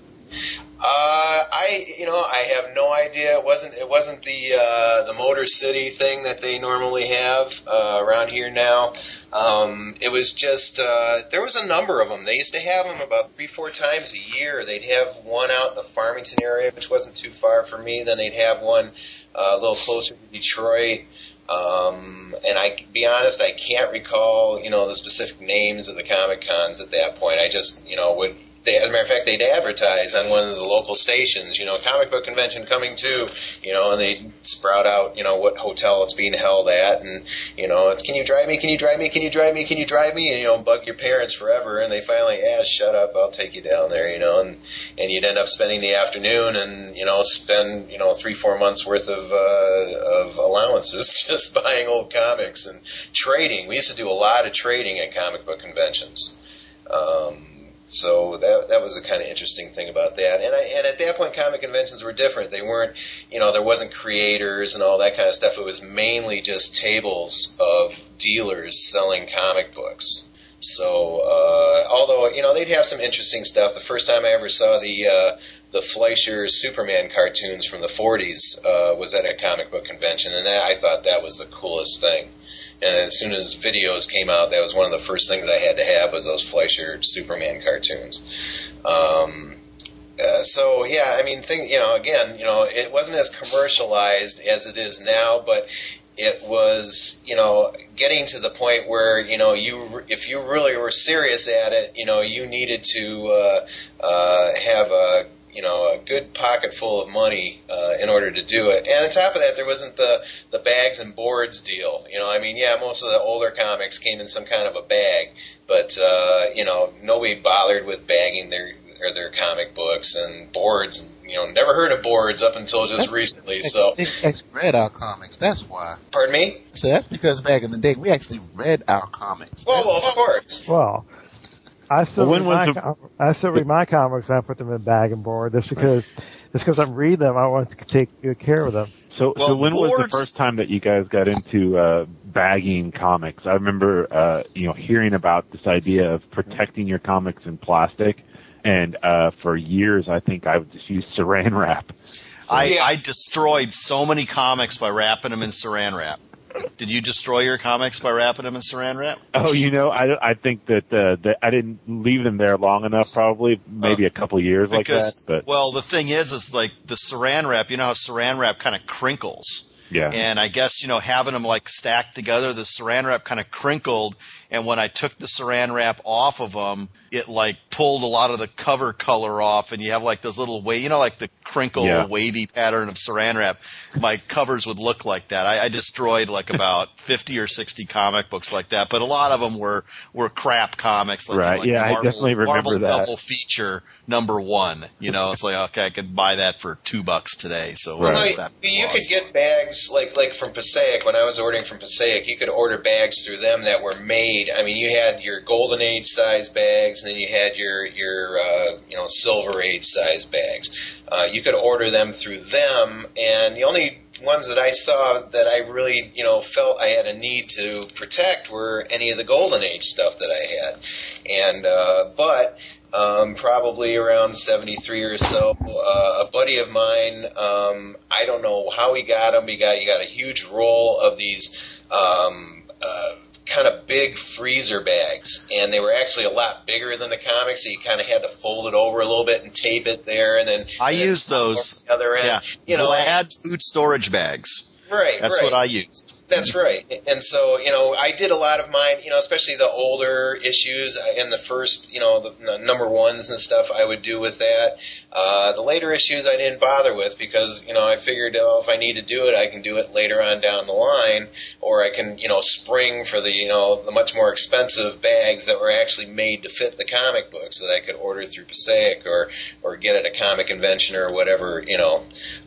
Uh, I, you know, I have no idea. It wasn't, it wasn't the, uh, the Motor City thing that they normally have, uh, around here now. Um, it was just, uh, there was a number of them. They used to have them about three, four times a year. They'd have one out in the Farmington area, which wasn't too far from me. Then they'd have one, uh, a little closer to Detroit. Um, and I, be honest, I can't recall, you know, the specific names of the Comic Cons at that point. I just, you know, would, They, as a matter of fact, they'd advertise on one of the local stations, you know, comic book convention coming to, you know, and they'd sprout out, you know, what hotel it's being held at, and, you know, it's, can you drive me, can you drive me, can you drive me, can you drive me, and, you know, bug your parents forever, and they finally, yeah, shut up, I'll take you down there, you know, and, and you'd end up spending the afternoon and, you know, spend, you know, three, four months worth of, uh, of allowances just buying old comics and trading. We used to do a lot of trading at comic book conventions. Um, So that that was a kind of interesting thing about that. And I, and at that point, comic conventions were different. They weren't, you know, there wasn't creators and all that kind of stuff. It was mainly just tables of dealers selling comic books. So, uh, although, you know, they'd have some interesting stuff. The first time I ever saw the uh, the Fleischer Superman cartoons from the forties uh, was at a comic book convention, and that, I thought that was the coolest thing. And as soon as videos came out, that was one of the first things I had to have was those Fleischer Superman cartoons. Um, uh, so yeah, I mean, thing, you know, again, you know, it wasn't as commercialized as it is now, but it was, you know, getting to the point where, you know, you if you really were serious at it, you know, you needed to uh, uh, have a you know, a good pocket full of money uh, in order to do it. And on top of that, there wasn't the, the bags and boards deal. You know, I mean, yeah, most of the older comics came in some kind of a bag, but, uh, you know, nobody bothered with bagging their or their comic books and boards. You know, never heard of boards up until just recently. So they actually read our comics. That's why. Pardon me? So that's because back in the day, we actually read our comics. Well, well of course. Well, I still Well, read when my was the- com- I still read my comics and I put them in a bag and board. That's because that's because I read them. I want to take good care of them. So, Well, so when was the boards- first time that you guys got into uh, bagging comics? I remember, uh, you know, hearing about this idea of protecting your comics in plastic, and uh, for years I think I would just use Saran wrap. I, Yeah. I destroyed so many comics by wrapping them in Saran wrap. Did you destroy your comics by wrapping them in Saran wrap? Oh, you know, I, I think that uh, that I didn't leave them there long enough. Probably maybe Uh, a couple of years like Because, that. But well, the thing is, is like the Saran wrap. You know how Saran wrap kind of crinkles. yeah, And I guess, you know, having them like stacked together, the Saran wrap kind of crinkled. And when I took the Saran wrap off of them, it like pulled a lot of the cover color off. And you have like those little wa you know, like the crinkle Yeah. wavy pattern of Saran wrap. My covers would look like that. I, I destroyed like about fifty or sixty comic books like that. But a lot of them were, were crap comics. Like, Right, like yeah, I Marvel, definitely remember Marvel that. double feature number one. You know, it's like, okay, I could buy that for two bucks today. So Right. uh, Well, that you could was- get bags like like from Passaic. When I was ordering from Passaic, you could order bags through them that were made. I mean, you had your Golden Age size bags, and then you had your your uh, you know Silver Age size bags. Uh, you could order them through them, and the only ones that I saw that I really you know felt I had a need to protect were any of the Golden Age stuff that I had, and uh, but. Um, probably around seventy-three or so. Uh, a buddy of mine, um, I don't know how he got them. He got he got a huge roll of these um, uh, kind of big freezer bags, and they were actually a lot bigger than the comics, so you kind of had to fold it over a little bit and tape it there, and then I and then used those. the other end. Yeah, You know, Glad food storage bags. right, That's right. what I used. That's right. And so, you know, I did a lot of mine, you know, especially the older issues and the first, you know, the number ones and stuff I would do with that. Uh, the later issues I didn't bother with because, you know, I figured, oh, if I need to do it, I can do it later on down the line, or I can, you know, spring for the, you know, the much more expensive bags that were actually made to fit the comic books that I could order through Passaic or, or get at a comic convention or whatever, you know.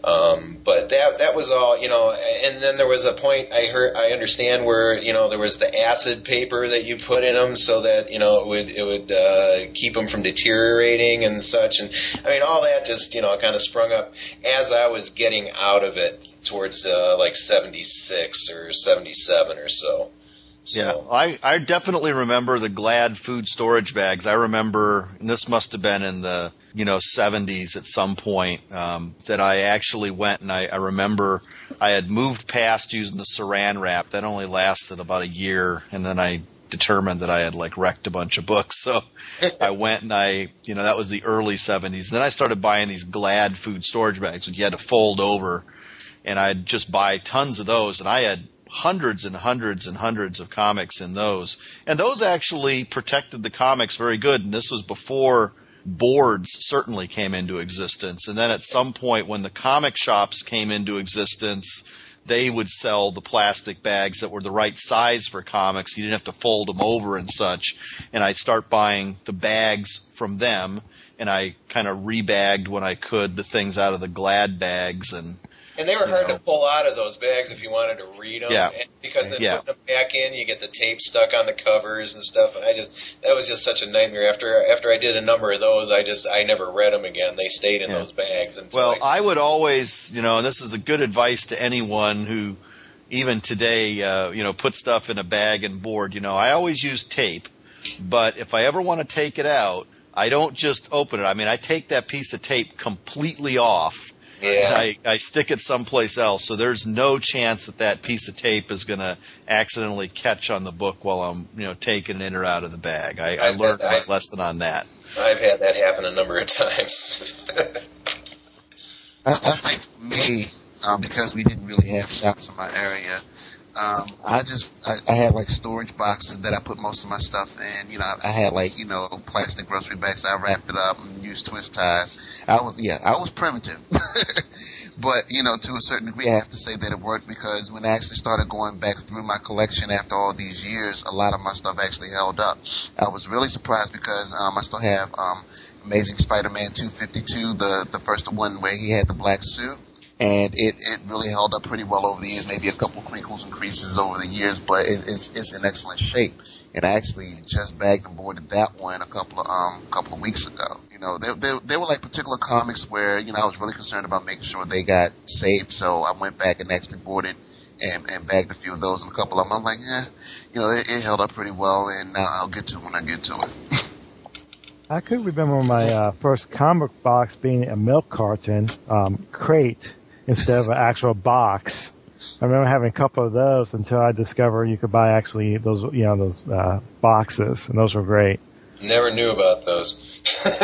Um, but that, that was all, you know, and then there was a point I heard, I understand where, you know, there was the acid paper that you put in them so that, you know, it would, it would, uh, keep them from deteriorating and such. And I mean, all that just, you know, kind of sprung up as I was getting out of it towards, uh, like seventy-six or seventy-seven or so. So. Yeah, I, I definitely remember the Glad food storage bags. I remember, and this must have been in the, you know, seventies at some point, um, that I actually went and I, I remember I had moved past using the saran wrap. That only lasted about a year, and then I determined that I had, like, wrecked a bunch of books. So I went and I, you know, that was the early seventies. Then I started buying these Glad food storage bags, which you had to fold over, and I'd just buy tons of those, and I had hundreds and hundreds and hundreds of comics in those. And those actually protected the comics very good. And this was before boards certainly came into existence. And then at some point when the comic shops came into existence, they would sell the plastic bags that were the right size for comics. You didn't have to fold them over and such. And I'd start buying the bags from them. And I kind of rebagged when I could the things out of the Glad bags. And And they were hard You know. to pull out of those bags if you wanted to read them. Yeah. And because then Yeah. putting them back in, you get the tape stuck on the covers and stuff. And I just, that was just such a nightmare. After after I did a number of those, I just, I never read them again. They stayed in Yeah. those bags. Until Well, I, I would always, you know, and this is a good advice to anyone who, even today, uh, you know, put stuff in a bag and board. You know, I always use tape, but if I ever want to take it out, I don't just open it. I mean, I take that piece of tape completely off. yeah. And I, I stick it someplace else, so there's no chance that that piece of tape is going to accidentally catch on the book while I'm, you know, taking it in or out of the bag. I, I I've learned had- my lesson on that. I've had that happen a number of times. I, I think for me, um, because we didn't really have shops in my area, um, I just I, I had like storage boxes that I put most of my stuff in. You know, I, I had like you know plastic grocery bags. I wrapped it up and used twist ties. I was yeah, I was primitive, but you know to a certain degree, I have to say that it worked because when I actually started going back through my collection after all these years, a lot of my stuff actually held up. I was really surprised because um, I still have um, Amazing Spider-Man two fifty-two, the the first one where he had the black suit. And it, it really held up pretty well over the years, maybe a couple crinkles and creases over the years, but it, it's it's in excellent shape. And I actually just bagged and boarded that one a couple of um couple of weeks ago. You know, they they they were like particular comics where you know I was really concerned about making sure they got saved, so I went back and actually boarded and and bagged a few of those and a couple of them. I'm like, eh, you know, it, it held up pretty well, and now I'll get to it when I get to it. I could remember my uh, first comic box being a milk carton um, crate instead of an actual box. I remember having a couple of those until I discovered you could buy actually those, you know, those uh, boxes, and those were great. Never knew about those.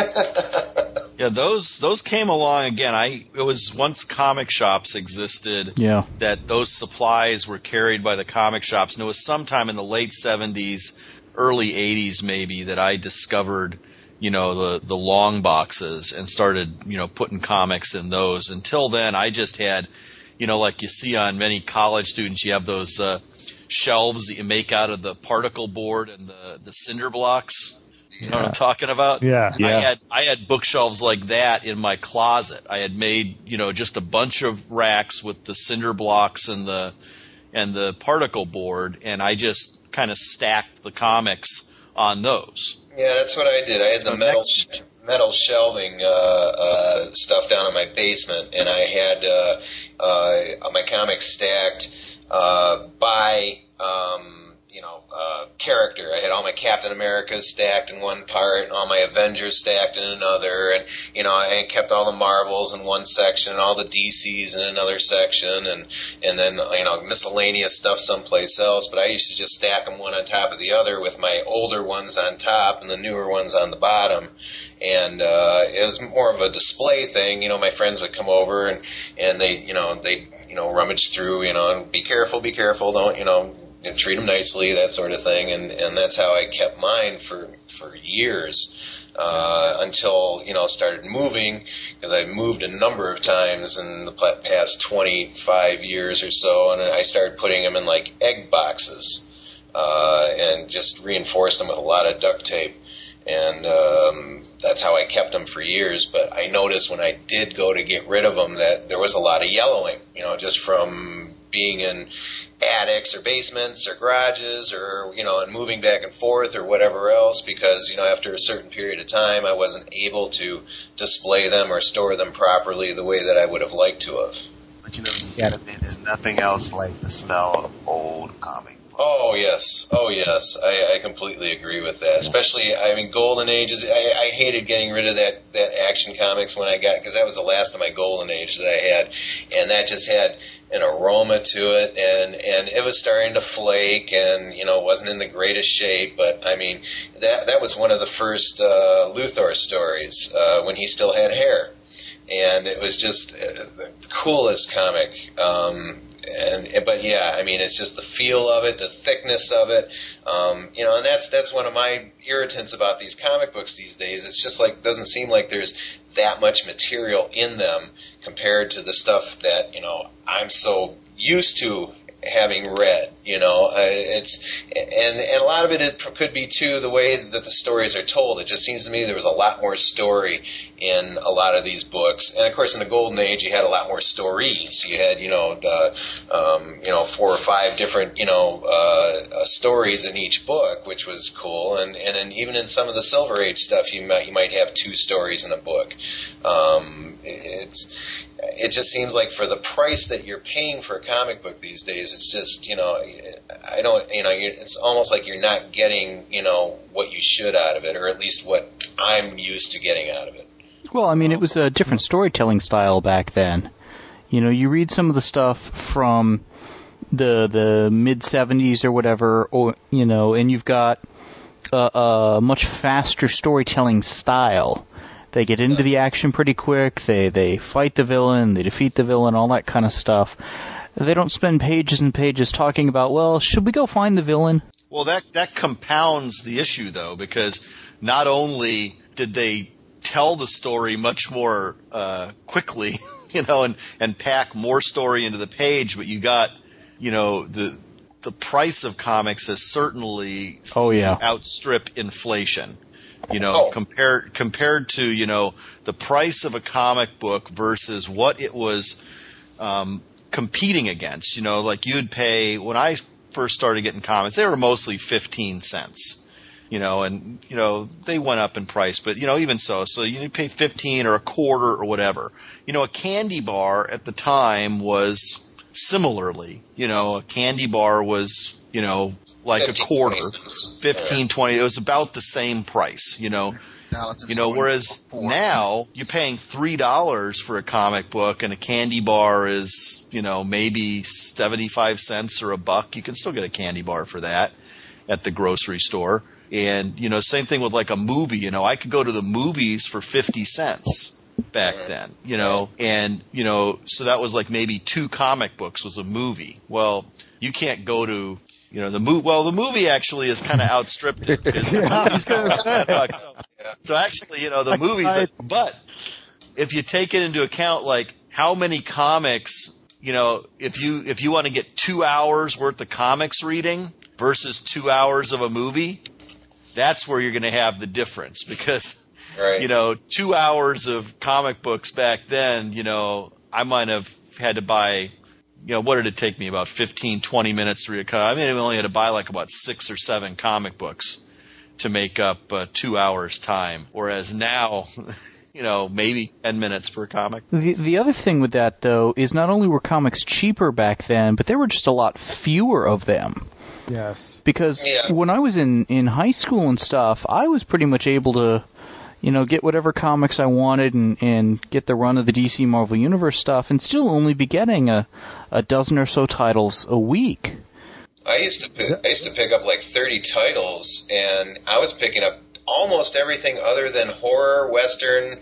Yeah, those those came along again. I it was once comic shops existed. Yeah. That those supplies were carried by the comic shops, and it was sometime in the late seventies, early eighties maybe that I discovered, you know, the the long boxes and started, you know, putting comics in those. Until then, I just had, you know, like you see on many college students, you have those uh, shelves that you make out of the particle board and the the cinder blocks. You know what I'm talking about? Yeah. Yeah. I had I had bookshelves like that in my closet. I had made, you know, just a bunch of racks with the cinder blocks and the and the particle board, and I just kind of stacked the comics on those. Yeah, that's what I did. I had the The metal next- metal shelving uh, uh, stuff down in my basement, and I had uh, uh, my comics stacked uh, by um, you know, uh, character. I had all my Captain Americas stacked in one part and all my Avengers stacked in another. And, you know, I kept all the Marvels in one section and all the D Cs in another section and, and then, you know, miscellaneous stuff someplace else. But I used to just stack them one on top of the other with my older ones on top and the newer ones on the bottom. And uh, it was more of a display thing. You know, my friends would come over and, and they, you know, they, you know, rummage through, you know, and be careful, be careful, don't, you know, and treat them nicely, that sort of thing, and and that's how I kept mine for for years uh, until you know started moving, because I moved a number of times in the past twenty-five years or so, and I started putting them in like egg boxes uh, and just reinforced them with a lot of duct tape, and um, that's how I kept them for years. But I noticed when I did go to get rid of them that there was a lot of yellowing, you know, just from being in attics or basements or garages or, you know, and moving back and forth or whatever else, because, you know, after a certain period of time I wasn't able to display them or store them properly the way that I would have liked to have. But, you know, you gotta admit, there's nothing else like the smell of old comic books. Oh, yes. Oh, yes. I, I completely agree with that. Especially, I mean, Golden Ages. I, I hated getting rid of that, that Action Comics when I got, because that was the last of my Golden Age that I had. And that just had an aroma to it, and, and it was starting to flake, and, you know, wasn't in the greatest shape. But, I mean, that that was one of the first uh, Luthor stories uh, when he still had hair. And it was just uh, the coolest comic. Um, and but yeah, I mean, it's just the feel of it, the thickness of it, um, you know, and that's that's one of my irritants about these comic books these days. It's just like doesn't seem like there's that much material in them compared to the stuff that, you know, I'm so used to having read, you know, uh, it's and and a lot of it is, could be too the way that the stories are told. It just seems to me there was a lot more story in a lot of these books, and of course in the Golden Age you had a lot more stories. You had, you know, the, um, you know, four or five different, you know, uh, uh, stories in each book, which was cool. And and then even in some of the Silver Age stuff, you might you might have two stories in a book. Um, it's It just seems like for the price that you're paying for a comic book these days, it's just, you know, I don't, you know, it's almost like you're not getting, you know, what you should out of it, or at least what I'm used to getting out of it. Well, I mean, it was a different storytelling style back then. You know, you read some of the stuff from the the mid seventies or whatever, or you know, and you've got a, a much faster storytelling style. They get into the action pretty quick. They they fight the villain. They defeat the villain. All that kind of stuff. They don't spend pages and pages talking about, well, should we go find the villain? Well, that that compounds the issue, though, because not only did they tell the story much more uh, quickly, you know, and, and pack more story into the page, but you got, you know, the the price of comics has certainly oh, yeah. outstrip inflation. You know, oh. compared compared to, you know, the price of a comic book versus what it was um, competing against. You know, like you'd pay, when I first started getting comics, they were mostly fifteen cents. You know, and, you know, they went up in price, but, you know, even so, so you pay fifteen or a quarter or whatever. You know, a candy bar at the time was similarly, you know, a candy bar was, you know, like a quarter, fifteen, twenty. It was about the same price, you know. You know, whereas now you're paying three dollars for a comic book and a candy bar is, you know, maybe seventy-five cents or a buck. You can still get a candy bar for that at the grocery store. And, you know, same thing with like a movie. You know, I could go to the movies for fifty cents back then, you know, and, you know, so that was like maybe two comic books was a movie. Well, you can't go to, you know, the movie. Well, the movie actually has kind of outstripped it because the Yeah, movie's got five bucks. So, so actually, you know, the movies. But if you take it into account, like how many comics, you know, if you if you want to get two hours worth of comics reading versus two hours of a movie, that's where you're going to have the difference because, right. you know, two hours of comic books back then, you know, I might have had to buy. You know, what did it take me? About fifteen, twenty minutes to read a comic. I mean, I only had to buy like about six or seven comic books to make up uh, two hours time. Whereas now, you know, maybe ten minutes per comic. The the other thing with that, though, is not only were comics cheaper back then, but there were just a lot fewer of them. Yes. Because Yeah. when I was in, in high school and stuff, I was pretty much able to, you know, get whatever comics I wanted and, and get the run of the D C Marvel Universe stuff and still only be getting a, a dozen or so titles a week. I used to pick, I used to pick up like thirty titles, and I was picking up almost everything other than horror, western,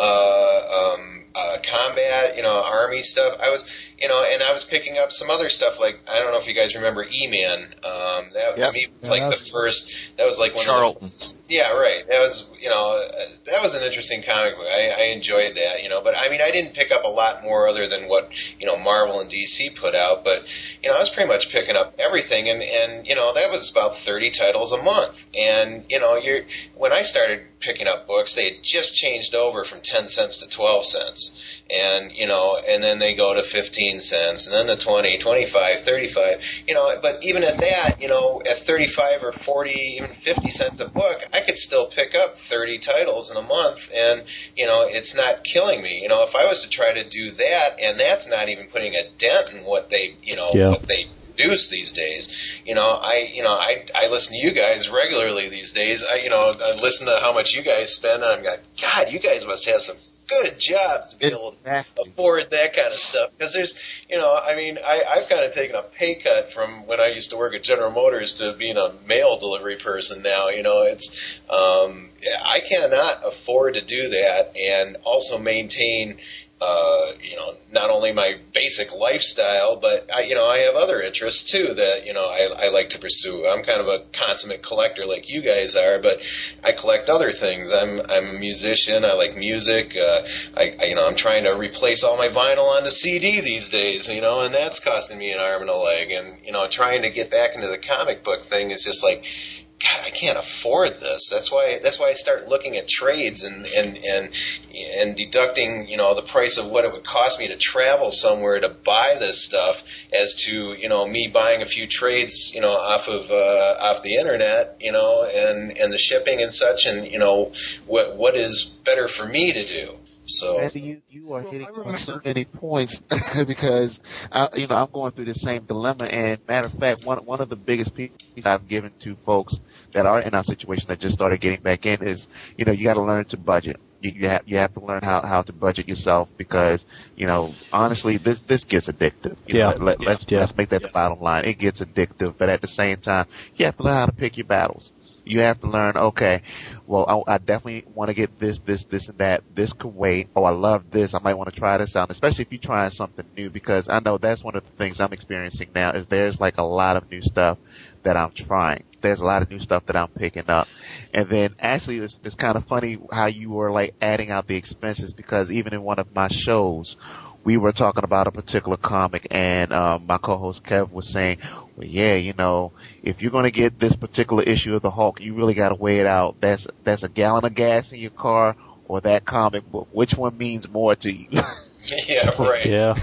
uh, um, uh, combat, you know, army stuff. I was, you know, and I was picking up some other stuff like, I don't know if you guys remember E-Man. Um, that Yep. to me was Yeah, like the that's- first. That was like one Charlton. of the, yeah, right. That was, you know, uh, that was an interesting comic book. I, I enjoyed that, you know. But I mean, I didn't pick up a lot more other than what, you know, Marvel and D C put out. But you know, I was pretty much picking up everything, and and you know, that was about thirty titles a month. And you know, you're when I started picking up books, they had just changed over from ten cents to twelve cents. And, you know, and then they go to fifteen cents, and then the twenty, twenty-five, thirty-five, you know, but even at that, you know, at thirty-five or forty, even fifty cents a book, I could still pick up thirty titles in a month, and, you know, it's not killing me. You know, if I was to try to do that, and that's not even putting a dent in what they, you know, Yeah. what they produce these days. You know, I, you know, I, I listen to you guys regularly these days. I, you know, I listen to how much you guys spend, and I'm like, God, you guys must have some good jobs to be able to Exactly. afford that kind of stuff. Because there's, you know, I mean, I, I've kind of taken a pay cut from when I used to work at General Motors to being a mail delivery person now. You know, it's, um, I cannot afford to do that and also maintain, uh, you know, not only my basic lifestyle, but I, you know, I have other interests too that, you know, I, I like to pursue. I'm kind of a consummate collector like you guys are, but I collect other things. I'm, I'm a musician. I like music. Uh, I, I, you know, I'm trying to replace all my vinyl onto C D these days, you know, and that's costing me an arm and a leg. And, you know, trying to get back into the comic book thing is just like, God, I can't afford this. That's why. That's why I start looking at trades and and and and deducting, you know, the price of what it would cost me to travel somewhere to buy this stuff, as to, you know, me buying a few trades, you know, off of uh, off the internet, you know, and and the shipping and such, and you know, what what is better for me to do. So Randy, you, you are hitting on so many points because I, you know, I'm going through the same dilemma. And matter of fact, one one of the biggest pieces I've given to folks that are in our situation that just started getting back in is, you know, you got to learn to budget. You, you have you have to learn how, how to budget yourself because, you know, honestly, this this gets addictive. You Yeah. know, let, Yeah. let's Yeah. let's make that the bottom line. It gets addictive, but at the same time, you have to learn how to pick your battles. You have to learn, okay, well, I, I definitely want to get this, this, this, and that. This could wait. Oh, I love this. I might want to try this out, especially if you're trying something new, because I know that's one of the things I'm experiencing now is there's like a lot of new stuff that I'm trying. There's a lot of new stuff that I'm picking up. And then actually it's, it's kind of funny how you were like adding out the expenses, because even in one of my shows, we were talking about a particular comic, and um, my co-host Kev was saying, well, yeah, you know, if you're going to get this particular issue of the Hulk, you really got to weigh it out. That's that's a gallon of gas in your car or that comic book. Which one means more to you? yeah, right. Yeah.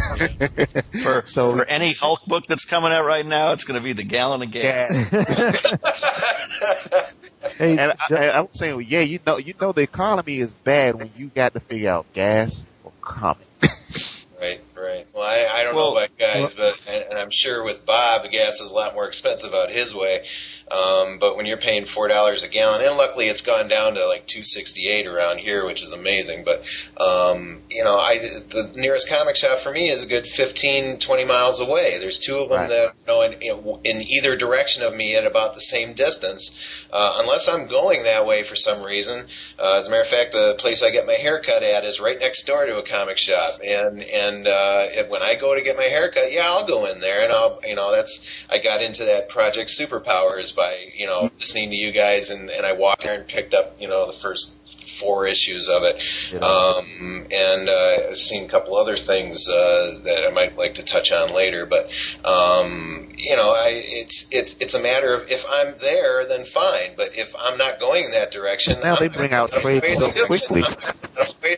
For, So- for any Hulk book that's coming out right now, it's going to be the gallon of gas. Hey, And Jo- I, I was saying, well, yeah, you know, you know, the economy is bad when you got to figure out gas or comic. Right, right. Well, I, I don't Well- know about guys, but and, and I'm sure with Bob, the gas is a lot more expensive out his way. Um, but when you're paying four dollars a gallon, and luckily it's gone down to like two sixty eight around here, which is amazing. But um, you know, I the nearest comic shop for me is a good fifteen, twenty miles away. There's two of them Right. that you know in, in, in either direction of me at about the same distance, uh, unless I'm going that way for some reason. Uh, as a matter of fact, the place I get my hair cut at is right next door to a comic shop, and and uh, if, when I go to get my hair cut, yeah, I'll go in there, and I'll, you know, that's I got into that Project Superpowers by, you know, listening to you guys, and, and I walked there and picked up, you know, the first four issues of it, Yeah. um, and uh, I've seen a couple other things uh, that I might like to touch on later, but um, you know, I it's it's it's a matter of if I'm there, then fine, but if I'm not going in that direction, Now they I'm bring not out gonna trades wait so to do it. quickly. I'm not gonna wait to do it.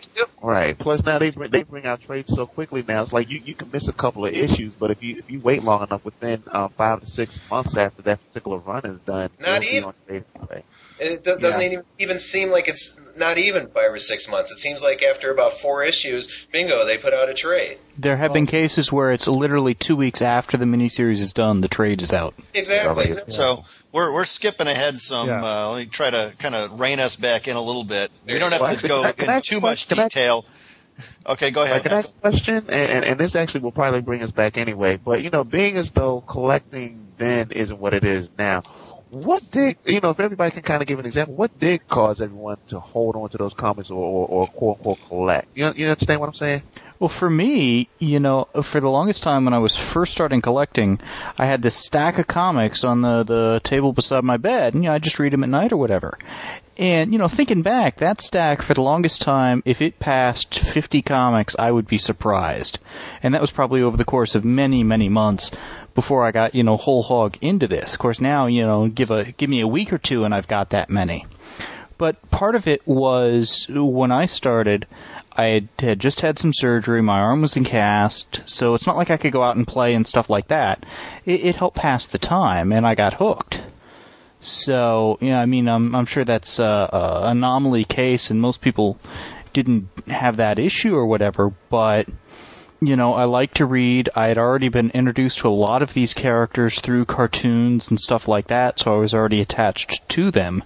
Right. Plus now they bring, they bring out trades so quickly now. It's like you, you can miss a couple of issues, but if you if you wait long enough, within uh, five to six months after that particular run is done, Not it'll be even. on trade anyway. It do- doesn't Yeah. even, even seem like it's not even five or six months. It seems like after about four issues, bingo, they put out a trade. There have been cases where it's literally two weeks after the miniseries is done, the trade is out. Exactly. Yeah. So we're we're skipping ahead some. Yeah. Uh, let me try to kind of rein us back in a little bit. We don't have Well, to go actually, can I- in too much can I- detail. Okay, go Like, ahead. can I ask a question? And, and, and this actually will probably bring us back anyway. But, you know, being as though collecting then isn't what it is now, what did, you know, if everybody can kind of give an example, what did cause everyone to hold on to those comics or, or, or quote unquote collect? You, you understand what I'm saying? Well, for me, you know, for the longest time when I was first starting collecting, I had this stack of comics on the, the table beside my bed, and, you know, I'd just read them at night or whatever. And, you know, thinking back, that stack for the longest time, if it passed fifty comics, I would be surprised. And that was probably over the course of many, many months before I got, you know, whole hog into this. Of course, now, you know, give a give me a week or two and I've got that many. But part of it was when I started, I had, had just had some surgery, my arm was in cast, so it's not like I could go out and play and stuff like that. It, it helped pass the time, and I got hooked. So, yeah, I mean, I'm, I'm sure that's a, a anomaly case, and most people didn't have that issue or whatever, but, you know, I like to read. I had already been introduced to a lot of these characters through cartoons and stuff like that, so I was already attached to them.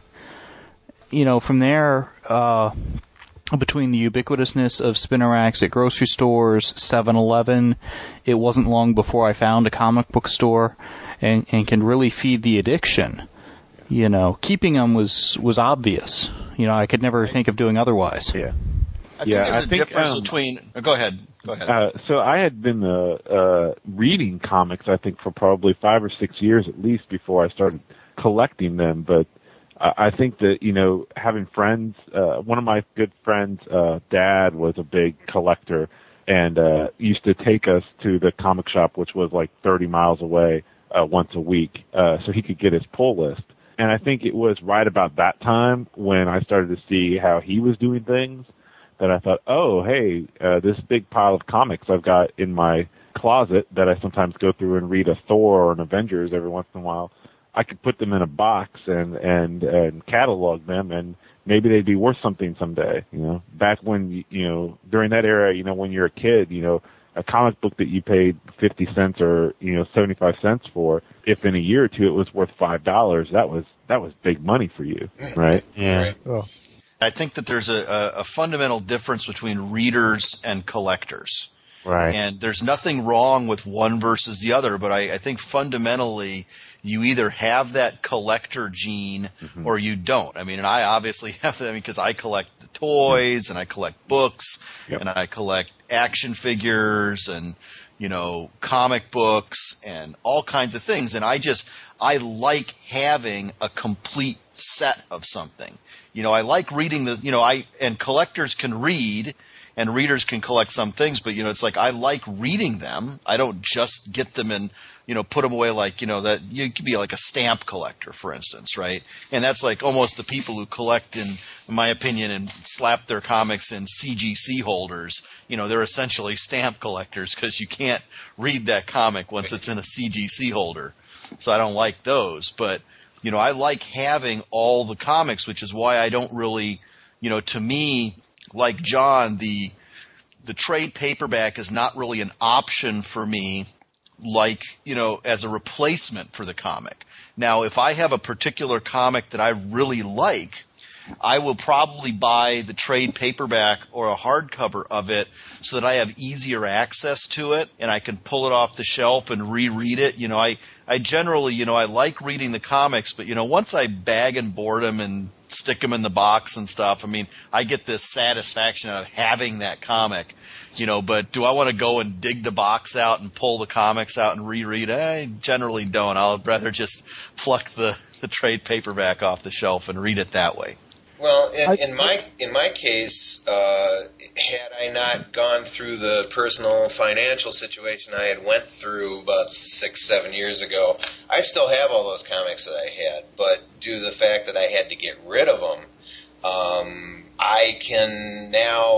You know, from there, uh, between the ubiquitousness of spinner racks at grocery stores, seven eleven, it wasn't long before I found a comic book store and, and can really feed the addiction. You know, keeping them was, was obvious. You know, I could never think of doing otherwise. Yeah. I think Yeah, there's I a think, difference um, between. Oh, go ahead. Go ahead. Uh, so I had been uh, uh, reading comics, I think, for probably five or six years at least before I started collecting them. But I I think that, you know, having friends, uh, one of my good friends' uh, dad was a big collector and uh, used to take us to the comic shop, which was like thirty miles away, uh, once a week, uh, so he could get his pull list. And I think it was right about that time when I started to see how he was doing things that I thought, oh, hey, uh, this big pile of comics I've got in my closet that I sometimes go through and read a Thor or an Avengers every once in a while, I could put them in a box and, and, and catalog them, and maybe they'd be worth something someday, you know. Back when, you know, during that era, you know, when you're a kid, you know, a comic book that you paid fifty cents or, you know, seventy-five cents for, if in a year or two it was worth five dollars, that was, that was big money for you, right? Yeah. Oh, I think that there's a, a, a fundamental difference between readers and collectors. Right. And there's nothing wrong with one versus the other, but I, I think fundamentally you either have that collector gene Mm-hmm. or you don't. I mean, and I obviously have that, I mean, because I collect the toys and I collect books Yep. and I collect action figures and, you know, comic books and all kinds of things. And I just, I like having a complete set of something. You know, I like reading the, you know, I, and collectors can read and readers can collect some things, but, you know, it's like I like reading them. I don't just get them and, you know, put them away like, you know, that you could be like a stamp collector, for instance, right? And that's like almost the people who collect, in, in my opinion, and slap their comics in C G C holders. You know, they're essentially stamp collectors because you can't read that comic once it's in a C G C holder. So I don't like those. But, you know, I like having all the comics, which is why I don't really, you know, to me, like John, the the trade paperback is not really an option for me, like, you know, as a replacement for the comic. Now, if I have a particular comic that I really like, I will probably buy the trade paperback or a hardcover of it so that I have easier access to it and I can pull it off the shelf and reread it. You know, I, I generally, you know, I like reading the comics, but, you know, once I bag and board them and stick them in the box and stuff, I mean, I get this satisfaction out of having that comic, you know, but do I want to go and dig the box out and pull the comics out and reread? I generally don't. I'll rather just pluck the, the trade paperback off the shelf and read it that way. Well, in, I- in my in my case, uh, had I not gone through the personal financial situation I had went through about six, seven years ago, I still have all those comics that I had. But due to the fact that I had to get rid of them, um, I can now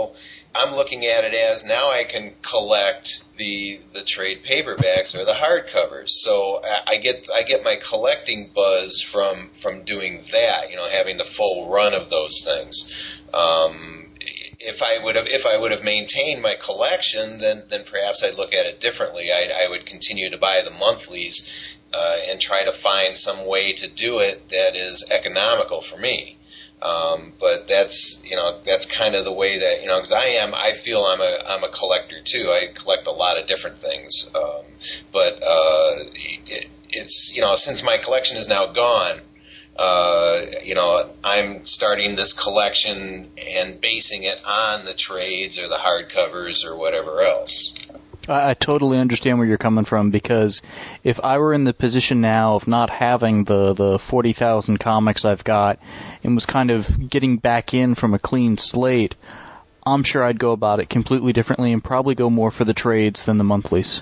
I'm looking at it as now I can collect the the trade paperbacks or the hardcovers. So I get I get my collecting buzz from from doing that. You know, having the full run of those things. Um, if I would have if I would have maintained my collection, then then perhaps I'd look at it differently. I I would continue to buy the monthlies uh, and try to find some way to do it that is economical for me. Um, but that's, you know, that's kind of the way that, you know, because I am, I feel I'm a, I'm a collector too. I collect a lot of different things. Um, but, uh, it, it's, you know, since my collection is now gone, uh, you know, I'm starting this collection and basing it on the trades or the hardcovers or whatever else. I totally understand where you're coming from, because if I were in the position now of not having the, the forty thousand comics I've got and was kind of getting back in from a clean slate, I'm sure I'd go about it completely differently and probably go more for the trades than the monthlies.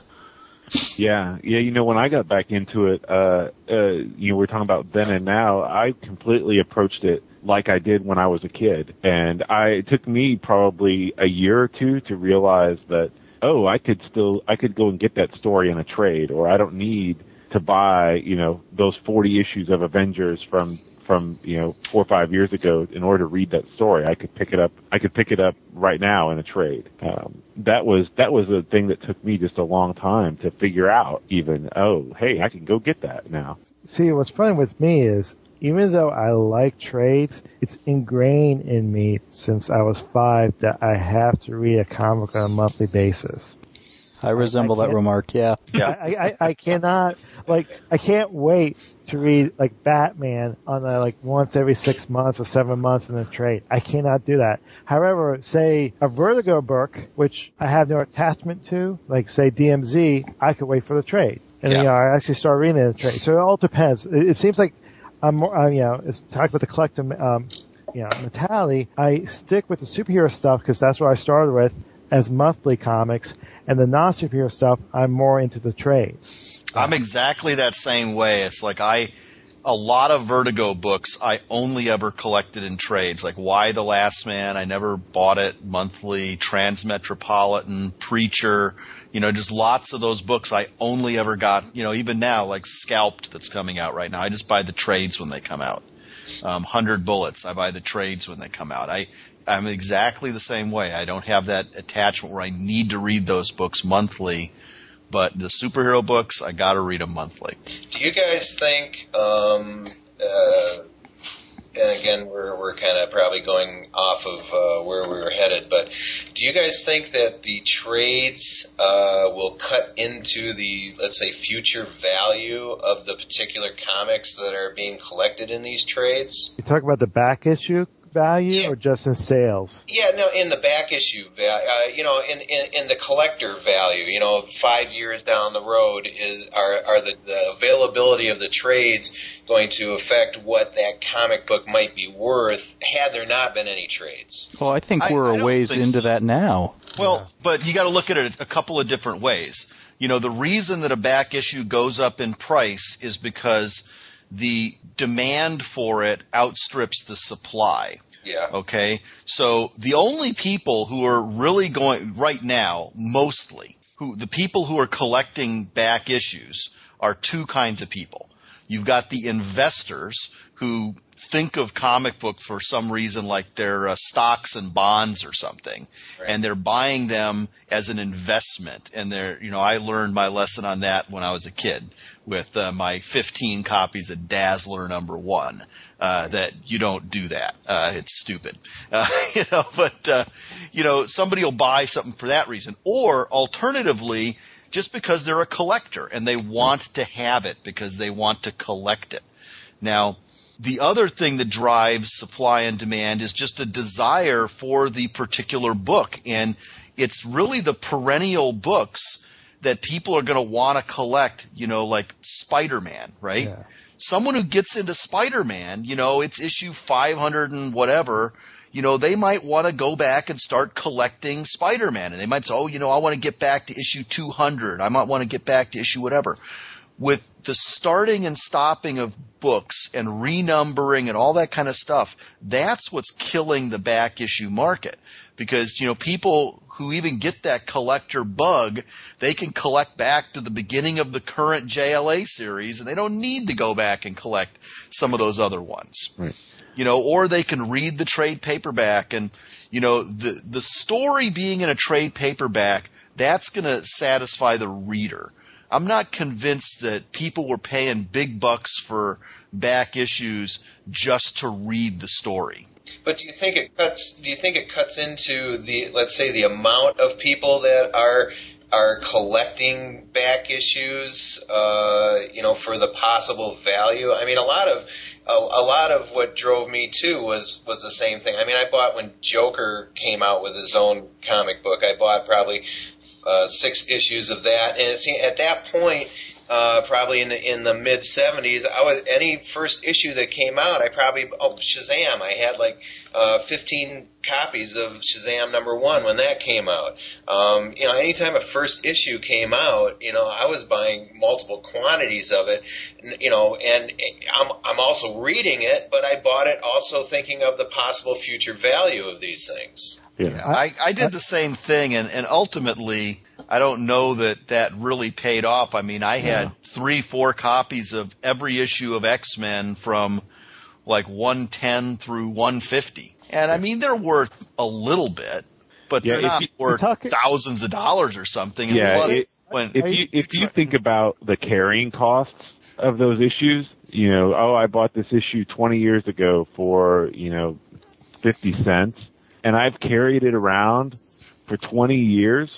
Yeah, yeah. You know, when I got back into it, uh, uh, you know, we're talking about then and now. I completely approached it like I did when I was a kid, and I it took me probably a year or two to realize that, oh, I could still, I could go and get that story in a trade, or I don't need to buy, you know, those forty issues of Avengers from, from, you know, four or five years ago in order to read that story. I could pick it up, I could pick it up right now in a trade. Um, that was, that was a thing that took me just a long time to figure out even, oh, hey, I can go get that now. See, what's funny with me is, even though I like trades, it's ingrained in me since I was five that I have to read a comic on a monthly basis. I resemble I that remark, yeah. Yeah. I, I, I cannot, like, I can't wait to read, like, Batman on a, like, once every six months or seven months in a trade. I cannot do that. However, say a Vertigo book, which I have no attachment to, like, say D M Z, I could wait for the trade. And, Yeah. you know, I actually start reading the trade. So it all depends. It, it seems like I'm more, uh, you know, it's talk about the collective, um, you know, mentality. I stick with the superhero stuff because that's what I started with as monthly comics, and the non-superhero stuff, I'm more into the trades. I'm exactly that same way. It's like I, a lot of Vertigo books I only ever collected in trades, like Why the Last Man. I never bought it monthly. Transmetropolitan, Preacher. You know, just lots of those books I only ever got, you know, even now, like Scalped that's coming out right now. I just buy the trades when they come out. Um, one hundred Bullets, I buy the trades when they come out. I, I'm exactly the same way. I don't have that attachment where I need to read those books monthly, but the superhero books, I got to read them monthly. Do you guys think, um, uh, and again, we're we're kind of probably going off of uh, where we were headed, but do you guys think that the trades uh, will cut into the, let's say, future value of the particular comics that are being collected in these trades? You talk about the back issue value Yeah. or just in sales? Yeah, no, in the back issue, va- uh, you know, in, in in the collector value, you know, five years down the road, is are are the, the availability of the trades going to affect what that comic book might be worth had there not been any trades? Well, I think I- we're I a don't ways think into so. that now. Well, but you got to look at it a couple of different ways. You know, the reason that a back issue goes up in price is because the demand for it outstrips the supply. Yeah. Okay? So the only people who are really going right now, mostly, who the people who are collecting back issues are two kinds of people. You've got the investors who think of comic book for some reason like they're uh, stocks and bonds or something, Right. and they're buying them as an investment. And they're, you know, I learned my lesson on that when I was a kid with uh, my fifteen copies of Dazzler number one. Uh, that you don't do that. Uh, it's stupid. Uh, you know, but, uh, you know, somebody will buy something for that reason. Or alternatively, just because they're a collector and they want to have it because they want to collect it. Now, the other thing that drives supply and demand is just a desire for the particular book. And it's really the perennial books that people are going to want to collect, you know, like Spider-Man, right? Yeah. Someone who gets into Spider-Man, you know, it's issue five hundred and whatever, you know, they might want to go back and start collecting Spider-Man. And they might say, oh, you know, I want to get back to issue two hundred. I might want to get back to issue whatever. With the starting and stopping of books and renumbering and all that kind of stuff, that's what's killing the back issue market. because, you know, people who even get that collector bug, they can collect back to the beginning of the current J L A series, and they don't need to go back and collect some of those other ones. Right. You know, or they can read the trade paperback, and, you know, the the story being in a trade paperback, that's going to satisfy the reader. I'm not convinced that people were paying big bucks for back issues just to read the story. But do you think it cuts? Do you think it cuts into the, let's say, the amount of people that are are collecting back issues? Uh, you know, for the possible value. I mean, a lot of a, a lot of what drove me too was was the same thing. I mean, I bought when Joker came out with his own comic book. I bought probably uh, six issues of that, and it seemed, at that point. Uh, probably in the in the mid seventies, I was any first issue that came out. I probably oh Shazam. I had like uh, fifteen copies of Shazam number one when that came out. Um, you know, anytime a first issue came out, you know, I was buying multiple quantities of it. You know, and I'm I'm also reading it, but I bought it also thinking of the possible future value of these things. Yeah, yeah I, I did the same thing, and, and ultimately, I don't know that that really paid off. I mean, I had yeah. three, four copies of every issue of X-Men from like one ten through one fifty. And I mean, they're worth a little bit, but yeah, they're not you, worth talking, thousands of dollars or something. Yeah, plus, it, when, if you, if you think about the carrying costs of those issues, you know, oh, I bought this issue twenty years ago for, you know, fifty cents, and I've carried it around for twenty years,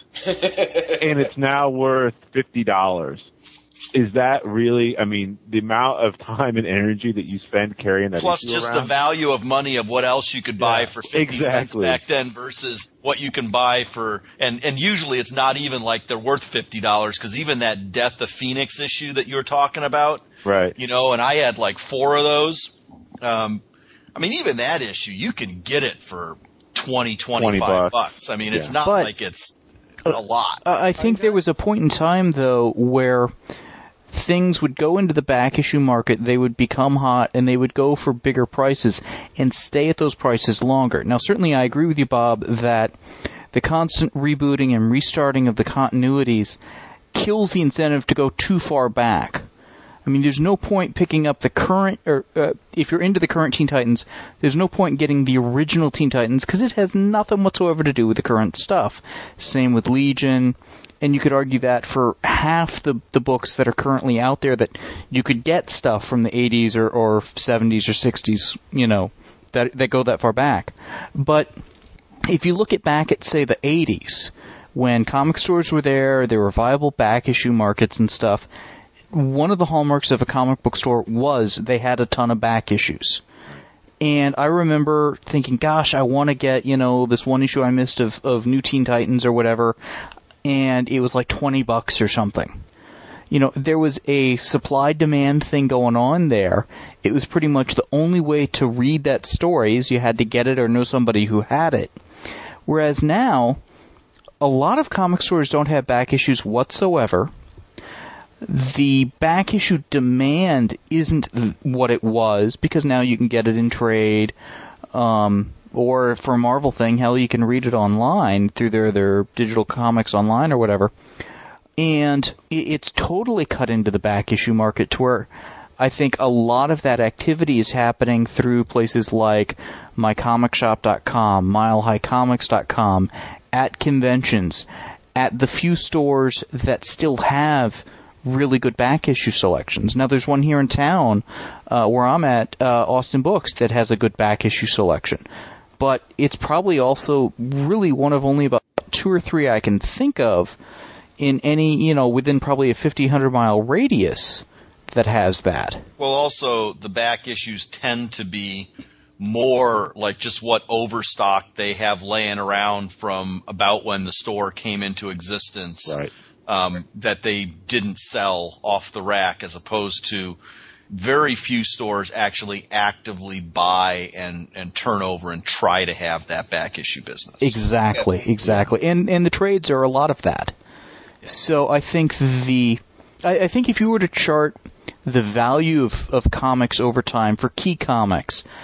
and it's now worth fifty dollars. Is that really, I mean, the amount of time and energy that you spend carrying that plus issue just around? The value of money of what else you could buy yeah, for fifty exactly. cents back then versus what you can buy for, and, and usually it's not even like they're worth fifty dollars, because even that Death of Phoenix issue that you were talking about, right? You know, and I had like four of those. Um, I mean, even that issue, you can get it for twenty, twenty-five bucks. bucks. I mean, yeah. it's not but, like it's a lot. Uh, I think there was a point in time, though, where things would go into the back issue market, they would become hot, and they would go for bigger prices and stay at those prices longer. Now, certainly I agree with you, Bob, that the constant rebooting and restarting of the continuities kills the incentive to go too far back. I mean, there's no point picking up the current, or uh, if you're into the current Teen Titans, there's no point getting the original Teen Titans because it has nothing whatsoever to do with the current stuff. Same with Legion, and you could argue that for half the, the books that are currently out there that you could get stuff from the eighties or, or seventies or sixties, you know, that that go that far back. But if you look at back at, say, the eighties, when comic stores were there, there were viable back issue markets and stuff, one of the hallmarks of a comic book store was they had a ton of back issues. And I remember thinking, gosh, I want to get, you know, this one issue I missed of, of New Teen Titans or whatever, and it was like twenty bucks or something. You know, there was a supply-demand thing going on there. It was pretty much the only way to read that story is you had to get it or know somebody who had it. Whereas now, a lot of comic stores don't have back issues whatsoever. The back issue demand isn't what it was because now you can get it in trade, um, or for a Marvel thing, hell, you can read it online through their, their digital comics online or whatever. And it's totally cut into the back issue market to where I think a lot of that activity is happening through places like my comic shop dot com, mile high comics dot com, at conventions, at the few stores that still have really good back issue selections. Now, there's one here in town uh, where I'm at, uh, Austin Books, that has a good back issue selection. But it's probably also really one of only about two or three I can think of in any, you know, within probably a fifty, one hundred mile radius that has that. Well, also, the back issues tend to be more like just what overstock they have laying around from about when the store came into existence. Right. Um, that they didn't sell off the rack, as opposed to very few stores actually actively buy and, and turn over and try to have that back issue business. Exactly, exactly. And and the trades are a lot of that. So I think the I, I think if you were to chart the value of, of comics over time for key comics,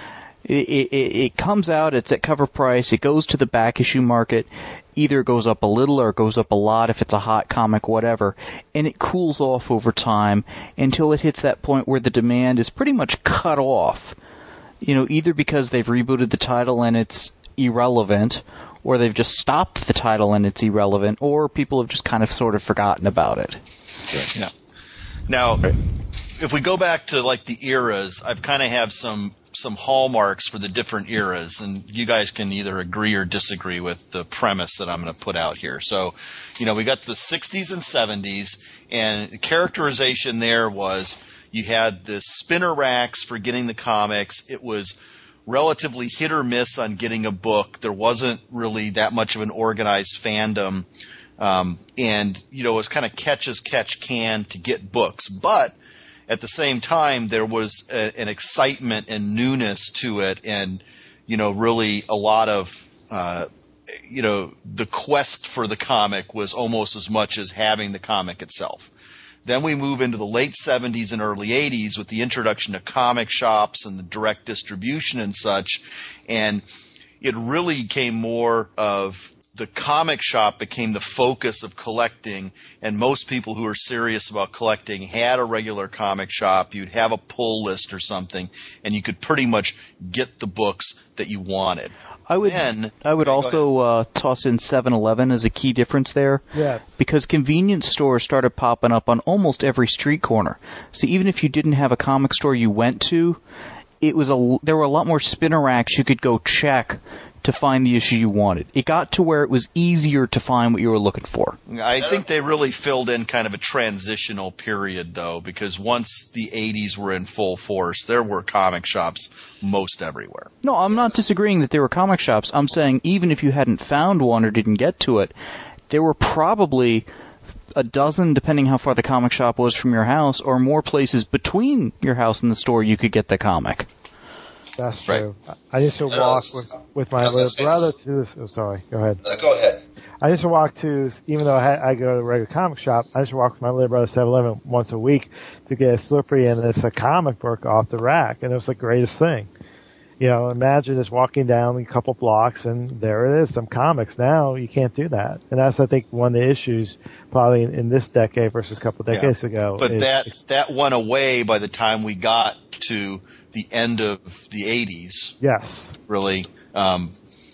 It, it, it comes out, it's at cover price, it goes to the back issue market, either it goes up a little or it goes up a lot if it's a hot comic, whatever, and it cools off over time until it hits that point where the demand is pretty much cut off. You know, either because they've rebooted the title and it's irrelevant, or they've just stopped the title and it's irrelevant, or people have just kind of sort of forgotten about it. Yeah. Now, if we go back to like the eras, I've kind of have some some hallmarks for the different eras, and you guys can either agree or disagree with the premise that I'm going to put out here. So, you know, we got the sixties and seventies, and the characterization there was you had the spinner racks for getting the comics. It was relatively hit or miss on getting a book. There wasn't really that much of an organized fandom. Um, and, you know, it was kind of catch as catch can to get books. But at the same time, there was a, an excitement and newness to it, and, you know, really a lot of, uh, you know, the quest for the comic was almost as much as having the comic itself. Then we move into the late seventies and early eighties with the introduction of comic shops and the direct distribution and such, and it really came more of the comic shop became the focus of collecting, and most people who are serious about collecting had a regular comic shop. You'd have a pull list or something, and you could pretty much get the books that you wanted. I would then, I would yeah, also uh, toss in seven eleven as a key difference there. Yes. Because convenience stores started popping up on almost every street corner. So even if you didn't have a comic store you went to, it was a there were a lot more spinner racks you could go check to find the issue you wanted. It got to where it was easier to find what you were looking for. I think they really filled in kind of a transitional period, though, because once the eighties were in full force, there were comic shops most everywhere. No, I'm not disagreeing that there were comic shops. I'm saying even if you hadn't found one or didn't get to it, there were probably a dozen, depending how far the comic shop was from your house, or more places between your house and the store you could get the comic. That's true. Right. I used to walk with, with my little brother to this. Oh, sorry. Go ahead. Uh, go ahead. I used to walk to, even though I, had, I go to a regular comic shop, I used to walk with my little brother seven eleven once a week to get a Slippery and it's a comic book off the rack, and it was the greatest thing. You know, imagine just walking down a couple blocks and there it is, some comics. Now you can't do that, and that's I think one of the issues probably in, in this decade versus a couple of decades yeah. ago. But is, that that went away by the time we got to the end of the eighties. Yes, really. Um,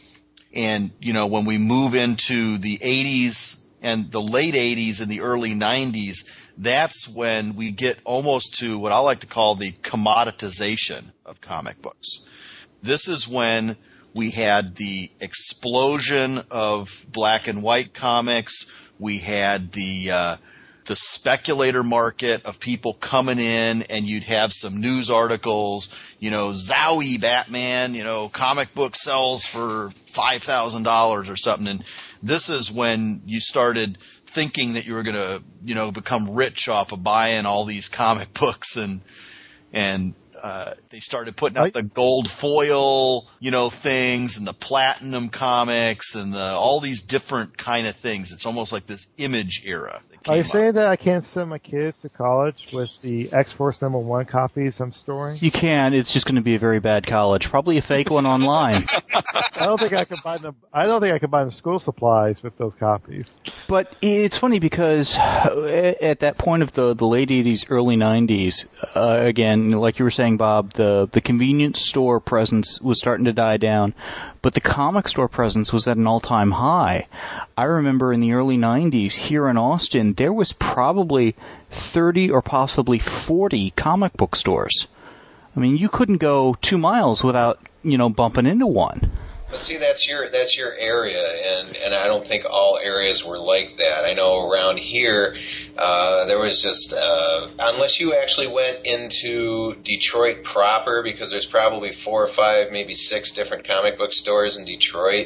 and you know, when we move into the eighties and the late eighties and the early nineties, that's when we get almost to what I like to call the commoditization of comic books. This is when we had the explosion of black and white comics. We had the uh, the speculator market of people coming in, and you'd have some news articles, you know, Zowie Batman, you know, comic book sells for five thousand dollars or something. And this is when you started thinking that you were going to, you know, become rich off of buying all these comic books, and and uh, they started putting out the gold foil, you know, things, and the platinum comics, and the all these different kind of things. It's almost like this Image era. Are you saying that I can't send my kids to college with the X-Force number one copies I'm storing? You can. It's just going to be a very bad college. Probably a fake one online. I don't think I can buy them. I don't think I can buy them school supplies with those copies. But it's funny because at that point of the the late eighties, early nineties, uh, again, like you were saying, Bob, the the convenience store presence was starting to die down, but the comic store presence was at an all-time high. I remember in the early nineties here in Austin, there was probably thirty or possibly forty comic book stores. I mean, you couldn't go two miles without, you know, bumping into one. But see, that's your that's your area, and, and I don't think all areas were like that. I know around here, uh, there was just, uh, unless you actually went into Detroit proper, because there's probably four or five, maybe six different comic book stores in Detroit,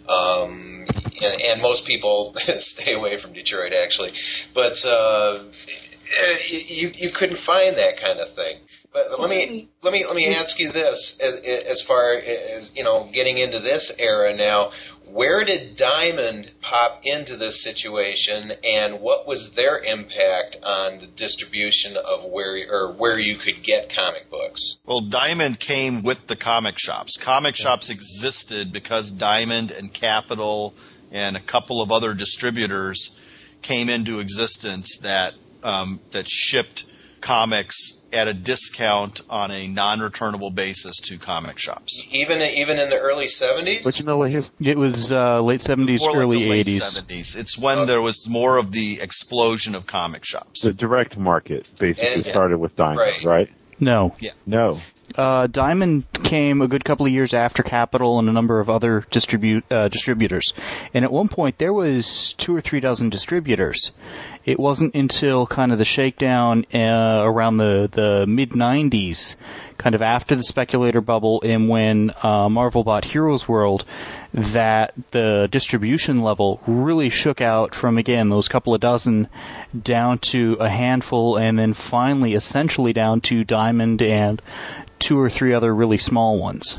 um, and, and most people stay away from Detroit, actually. But uh, you you couldn't find that kind of thing. But let me let me let me ask you this: as, as far as, you know, getting into this era now, Where did Diamond pop into this situation, and what was their impact on the distribution of where or where you could get comic books? Well, Diamond came with the comic shops. Comic shops existed because Diamond and Capital and a couple of other distributors came into existence that um, that shipped comics at a discount on a non-returnable basis to comic shops. Even even in the early seventies? But you know what? Here's It was uh, late seventies, More like early the late eighties. seventies. It's when there was more of the explosion of comic shops. The direct market basically And- started with Diamond, Right. right? No. No. Uh, Diamond came a good couple of years after Capital and a number of other distribute uh, distributors. And at one point, there was two or three dozen distributors. It wasn't until kind of the shakedown uh, around the, the mid nineties, kind of after the speculator bubble and when uh, Marvel bought Heroes World, that the distribution level really shook out from, again, those couple of dozen down to a handful, and then finally essentially down to Diamond and two or three other really small ones.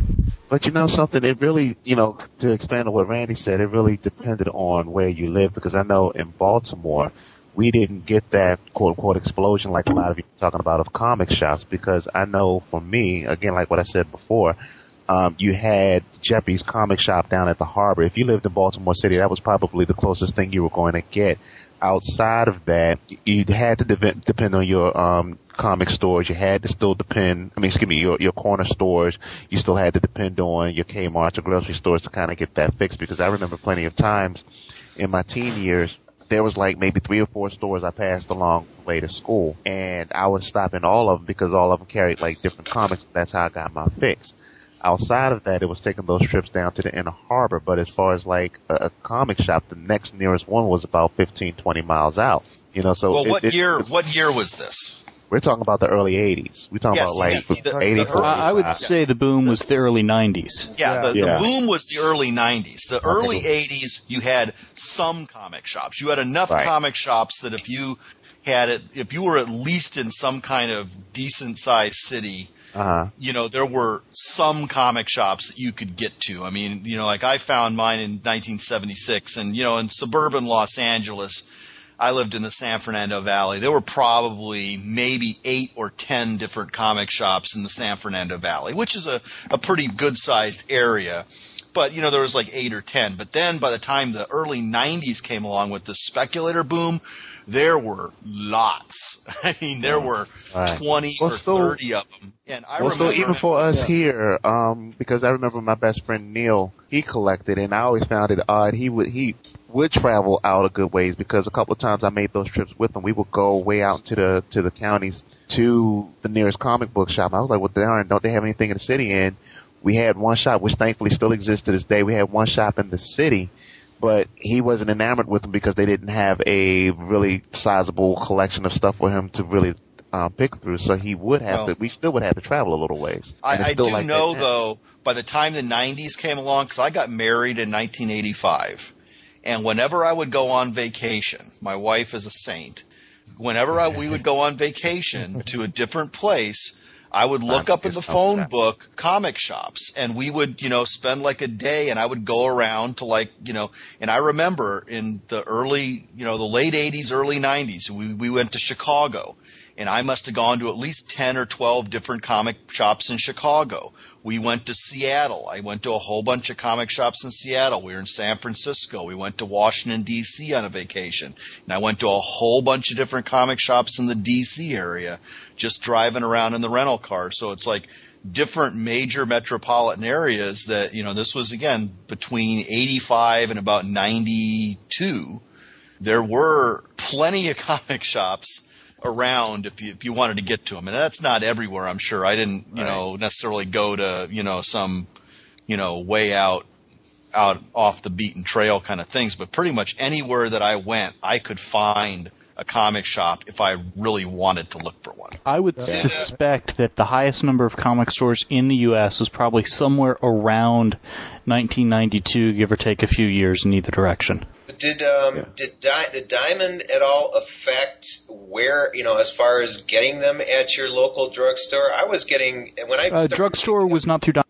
But you know something, it really, you know, to expand on what Randy said, it really depended on where you live, because I know in Baltimore, we didn't get that quote-unquote explosion like a lot of you are talking about of comic shops, because I know for me, again, like what I said before, um, you had Jeppy's comic shop down at the harbor. If you lived in Baltimore City, that was probably the closest thing you were going to get. Outside of that, you had to de- depend on your um comic stores. You had to still depend, I mean, excuse me, your, your corner stores. You still had to depend on your Kmart or grocery stores to kind of get that fixed, because I remember plenty of times in my teen years, there was like maybe three or four stores I passed along the way to school, and I would stop in all of them because all of them carried like different comics. That's how I got my fix. Outside of that, it was taking those trips down to the inner harbor, but as far as like a, a comic shop, the next nearest one was about fifteen, twenty miles out. You know, so Well, it, what it, year? What year was this? We're talking about the early eighties. We're talking Yes, about like yes, the- the eighty-four. early- I I would say the boom was the early nineties. Yeah, the, Yeah. the boom was the early nineties. The early eighties, you had some comic shops. You had enough Right. comic shops that if you had it, if you were at least in some kind of decent sized city, Uh-huh. you know, there were some comic shops that you could get to. I mean, you know, like I found mine in nineteen seventy-six, and, you know, in suburban Los Angeles, I lived in the San Fernando Valley. There were probably maybe eight or ten different comic shops in the San Fernando Valley, which is a, a pretty good-sized area. But, you know, there was like eight or ten. But then by the time the early nineties came along with the speculator boom, there were lots. I mean, there were Right. twenty Well, or still- thirty of them. And I Well, remember so even for us here, um, because I remember my best friend Neil, he collected, and I always found it odd. He would he would travel out a good ways, because a couple of times I made those trips with him. We would go way out to the to the counties to the nearest comic book shop. I was like, well, darn, don't they have anything in the city? And we had one shop, which thankfully still exists to this day. We had one shop in the city, but he wasn't enamored with them because they didn't have a really sizable collection of stuff for him to really um, pick through. So he would have Well, to, we still would have to travel a little ways. I, And it's I still do like that know, now. though, by the time the nineties came along, because I got married in nineteen eighty-five, and whenever I would go on vacation, my wife is a saint, whenever I, we would go on vacation to a different place, I would look up in the phone book comic shops, and we would, you know, spend like a day, and I would go around to like, you know, and I remember in the early, you know, the late eighties, early nineties, we, we went to Chicago, and I must have gone to at least ten or twelve different comic shops in Chicago. We went to Seattle. I went to a whole bunch of comic shops in Seattle. We were in San Francisco. We went to Washington, D C on a vacation. And I went to a whole bunch of different comic shops in the D C area, just driving around in the rental car. So it's like different major metropolitan areas that, you know, this was, again, between eighty-five and about ninety-two. There were plenty of comic shops around if you if you wanted to get to them, and that's not everywhere, I'm sure. I didn't, you Right. know, necessarily go to, you know, some, you know, way out out off the beaten trail kind of things, but pretty much anywhere that I went, I could find a comic shop if I really wanted to look for one. I would suspect that the highest number of comic stores in the U S was probably somewhere around nineteen ninety-two, give or take a few years in either direction. But did um, did, Di- did Diamond at all affect where, you know, as far as getting them at your local drugstore? I was getting when I Uh, started- drugstore was not through Diamond.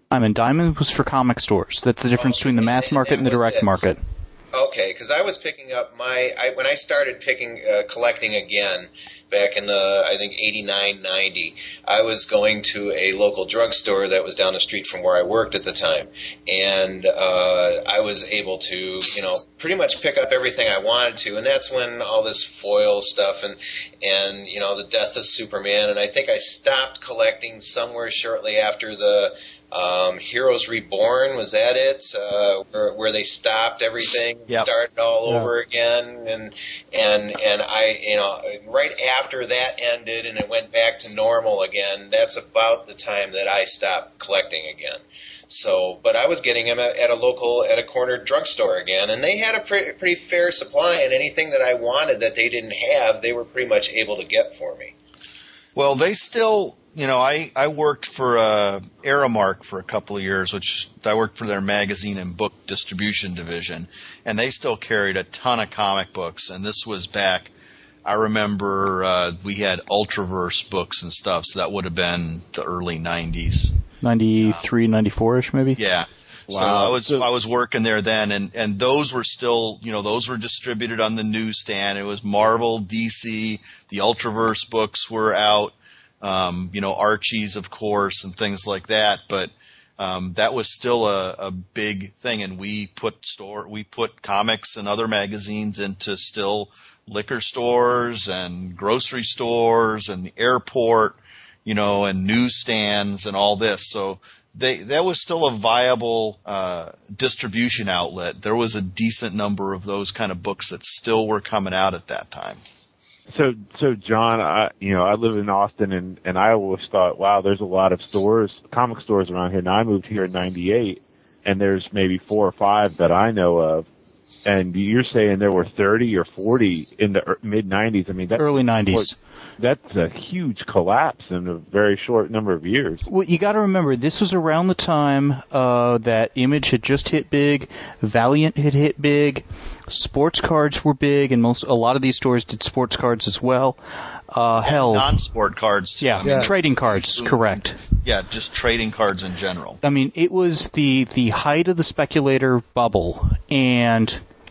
Diamond. Diamond was for comic stores. That's the difference between the mass market and, and the direct market. Okay, because I was picking up my I, when I started picking uh, collecting again back in the I think eighty-nine, ninety. I was going to a local drugstore that was down the street from where I worked at the time, and uh, I was able to you know pretty much pick up everything I wanted to, and that's when all this foil stuff and and you know the death of Superman, and I think I stopped collecting somewhere shortly after the. Um, Heroes Reborn, was that it? Uh, where, where they stopped everything, yep. started all yeah. over again, and and and I, you know, right after that ended and it went back to normal again. That's about the time that I stopped collecting again. So, but I was getting them at, at a local, at a corner drugstore again, and they had a pretty, pretty fair supply, and anything that I wanted that they didn't have, they were pretty much able to get for me. Well, they still, you know, I, I worked for uh, Aramark for a couple of years, which I worked for their magazine and book distribution division, and they still carried a ton of comic books. And this was back, I remember uh, we had Ultraverse books and stuff, so that would have been the early nineties. ninety-three, ninety-four-ish maybe? Yeah. Wow. So I was I was working there then, and, and those were still, you know, those were distributed on the newsstand. It was Marvel, D C, the Ultraverse books were out, um, you know, Archie's, of course, and things like that. But um, that was still a, a big thing, and we put store we put comics and other magazines into still liquor stores and grocery stores and the airport, you know, and newsstands and all this. So. They, that was still a viable uh, distribution outlet. There was a decent number of those kind of books that still were coming out at that time. So, so John, I, you know, I live in Austin, and, and I always thought, wow, there's a lot of stores, comic stores around here. Now, I moved here in ninety-eight, and there's maybe four or five that I know of. And you're saying there were thirty or forty in the mid nineties. I mean, that's early nineties. That's a huge collapse in a very short number of years. Well, you got to remember, this was around the time uh, that Image had just hit big, Valiant had hit big, sports cards were big, and most a lot of these stores did sports cards as well. Uh, hell, non-sport cards. Yeah, I mean, trading cards, correct. Yeah, just trading cards in general. I mean, it was the the height of the speculator bubble, and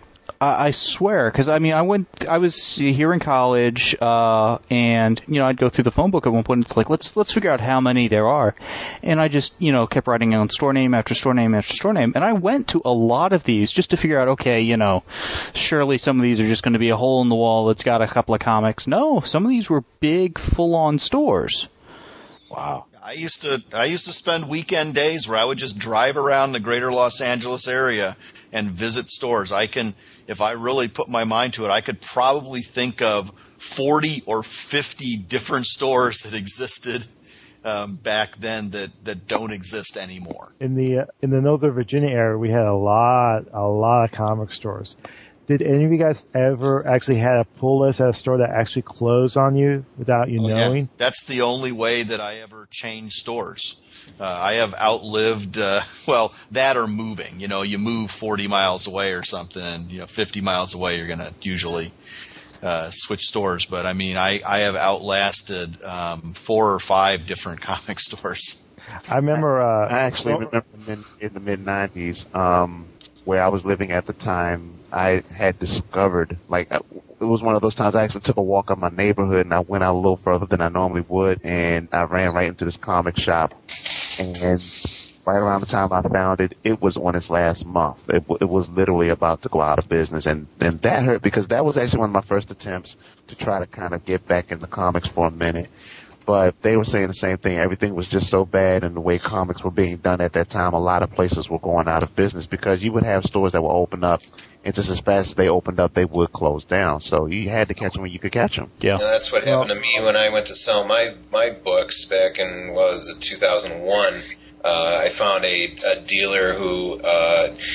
I swear, because I mean, I went, I was here in college, uh, and you know, I'd go through the phone book at one point. It's like, let's let's figure out how many there are, and I just, you know, kept writing down store name after store name after store name, and I went to a lot of these just to figure out, okay, you know, surely some of these are just going to be a hole in the wall that's got a couple of comics. No, some of these were big, full-on stores. Wow. I used to I used to spend weekend days where I would just drive around the greater Los Angeles area and visit stores. I can, if I really put my mind to it, I could probably think of forty or fifty different stores that existed um, back then that, that don't exist anymore. In the uh, in the Northern Virginia area, we had a lot a lot of comic stores. Did any of you guys ever actually had a pull list at a store that actually closed on you without you oh, knowing? Yeah. That's the only way that I ever changed stores. Uh, I have outlived, uh, well, that or moving. You know, you move forty miles away or something, and, you know, fifty miles away, you're going to usually uh, switch stores. But, I mean, I, I have outlasted um, four or five different comic stores. I remember... Uh, I actually remember in, in the mid nineties, um, where I was living at the time, I had discovered, like, it was one of those times I actually took a walk on my neighborhood, and I went out a little further than I normally would, and I ran right into this comic shop. And right around the time I found it, it was on its last month. It, it was literally about to go out of business, and, and that hurt because that was actually one of my first attempts to try to kind of get back into comics for a minute. But they were saying the same thing. Everything was just so bad, and the way comics were being done at that time, a lot of places were going out of business because you would have stores that would open up, and just as fast as they opened up, they would close down. So you had to catch them when you could catch them. Yeah, and that's what happened to me when I went to sell my my books back in what was it, two thousand one. Uh, I found a, a dealer who uh,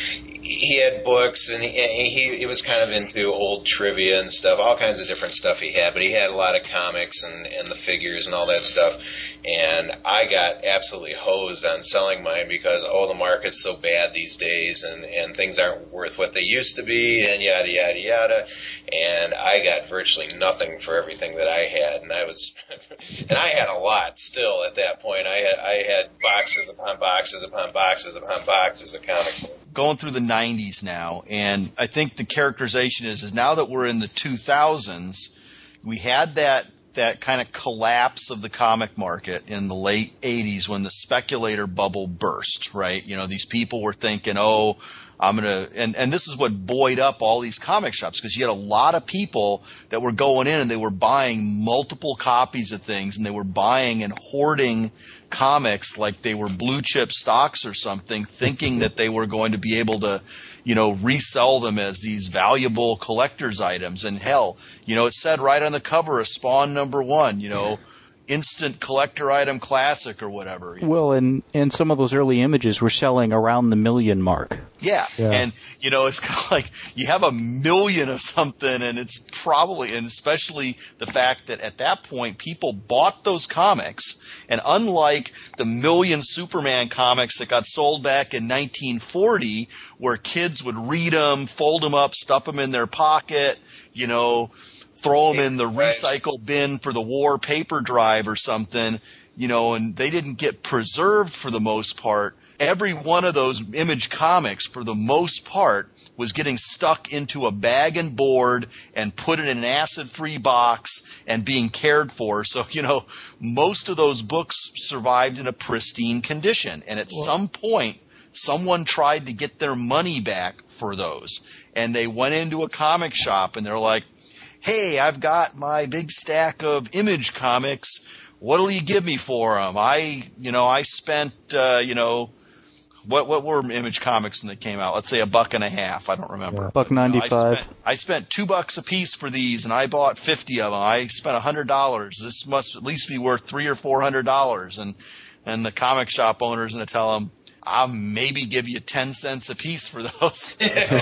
he had books, and he, he he was kind of into old trivia and stuff, all kinds of different stuff he had. But he had a lot of comics and, and the figures and all that stuff. And I got absolutely hosed on selling mine because, oh, the market's so bad these days, and, and things aren't worth what they used to be, and yada, yada, yada. And I got virtually nothing for everything that I had. And I was, and I had a lot still at that point. I had, I had boxes upon boxes upon boxes upon boxes of comic books. Going through the nineties now, and I think the characterization is, is now that we're in the two thousands, we had that that kind of collapse of the comic market in the late eighties when the speculator bubble burst, right? You know, these people were thinking, oh, I'm going to – and and this is what buoyed up all these comic shops, because you had a lot of people that were going in and they were buying multiple copies of things, and they were buying and hoarding comics like they were blue chip stocks or something, thinking that they were going to be able to, you know, resell them as these valuable collector's items. And hell, you know, it said right on the cover of Spawn number one, you know, instant collector item classic or whatever. Well, and, and some of those early images were selling around the million mark. Yeah. Yeah. And, you know, it's kind of like you have a million of something, and it's probably, and especially the fact that at that point people bought those comics, and unlike the million Superman comics that got sold back in nineteen forty, where kids would read them, fold them up, stuff them in their pocket, you know, throw them in the recycle bin for the war paper drive or something, you know, and they didn't get preserved for the most part. Every one of those Image comics, for the most part, was getting stuck into a bag and board and put in an acid-free box and being cared for. So, you know, most of those books survived in a pristine condition. And at well, some point, someone tried to get their money back for those. And they went into a comic shop and they're like, hey, I've got my big stack of Image comics. What'll you give me for them? I, you know, I spent, uh, you know, what what were Image comics when they came out? Let's say a buck and a half. I don't remember. Yeah, buck ninety-five. You know, I, spent, I spent two bucks a piece for these, and I bought fifty of them. I spent a hundred dollars. This must at least be worth three or four hundred dollars. And and the comic shop owner's going to tell them, I'll maybe give you ten cents a piece for those.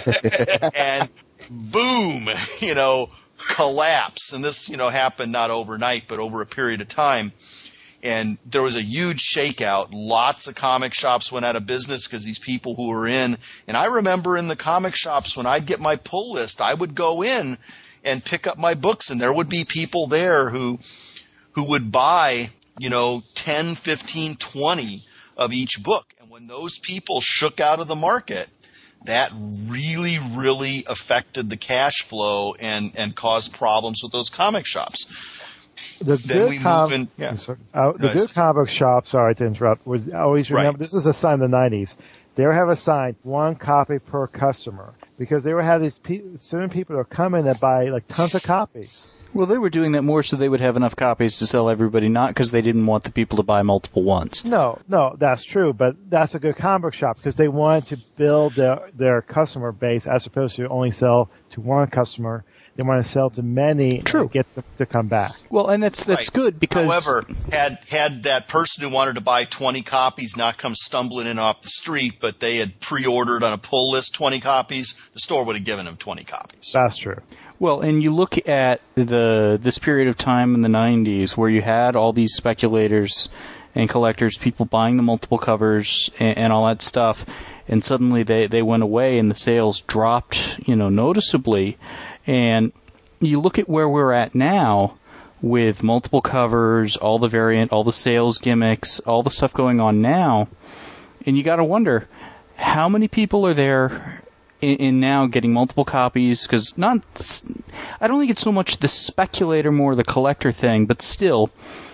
And boom, you know. Collapse. And this, you know, happened not overnight, but over a period of time. And there was a huge shakeout. Lots of comic shops went out of business because these people who were in. And I remember in the comic shops when I'd get my pull list, I would go in and pick up my books, and there would be people there who who would buy, you know, ten, fifteen, twenty of each book. And when those people shook out of the market, that really, really affected the cash flow and, and caused problems with those comic shops. The then good we com- move in. Yeah. Uh, the Nice. good comic shop, sorry to interrupt, was always remember, Right. this was a sign in the nineties. They would have a sign, one copy per customer, because they would have these pe- certain people that would come in and buy like tons of copies. Well, they were doing that more so they would have enough copies to sell everybody, not because they didn't want the people to buy multiple ones. No, no, that's true, but that's a good comic shop because they wanted to build their, their customer base as opposed to only sell to one customer. They want to sell to many True. and get them to come back. Well, and that's that's Right. good because However, had had that person who wanted to buy twenty copies not come stumbling in off the street, but they had pre-ordered on a pull list twenty copies, the store would have given them twenty copies. That's true. Well, and you look at the this period of time in the nineties where you had all these speculators and collectors, people buying the multiple covers and, and all that stuff, and suddenly they, they went away and the sales dropped, you know, noticeably. And you look at where we're at now with multiple covers, all the variant, all the sales gimmicks, all the stuff going on now, and you got to wonder how many people are there in, in now getting multiple copies, because not, I don't think it's so much the speculator, more the collector thing, but still,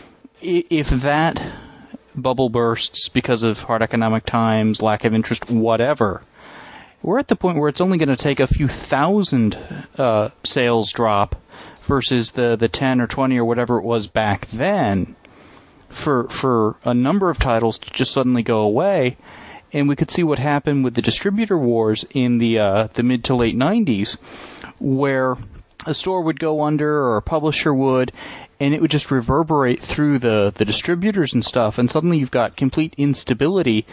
if that bubble bursts because of hard economic times, lack of interest, whatever, we're at the point where it's only going to take a few thousand uh, sales drop versus the, the ten or twenty or whatever it was back then for for a number of titles to just suddenly go away. And we could see what happened with the distributor wars in the uh, the mid to late nineties, where a store would go under or a publisher would, and it would just reverberate through the, the distributors and stuff, and suddenly you've got complete instability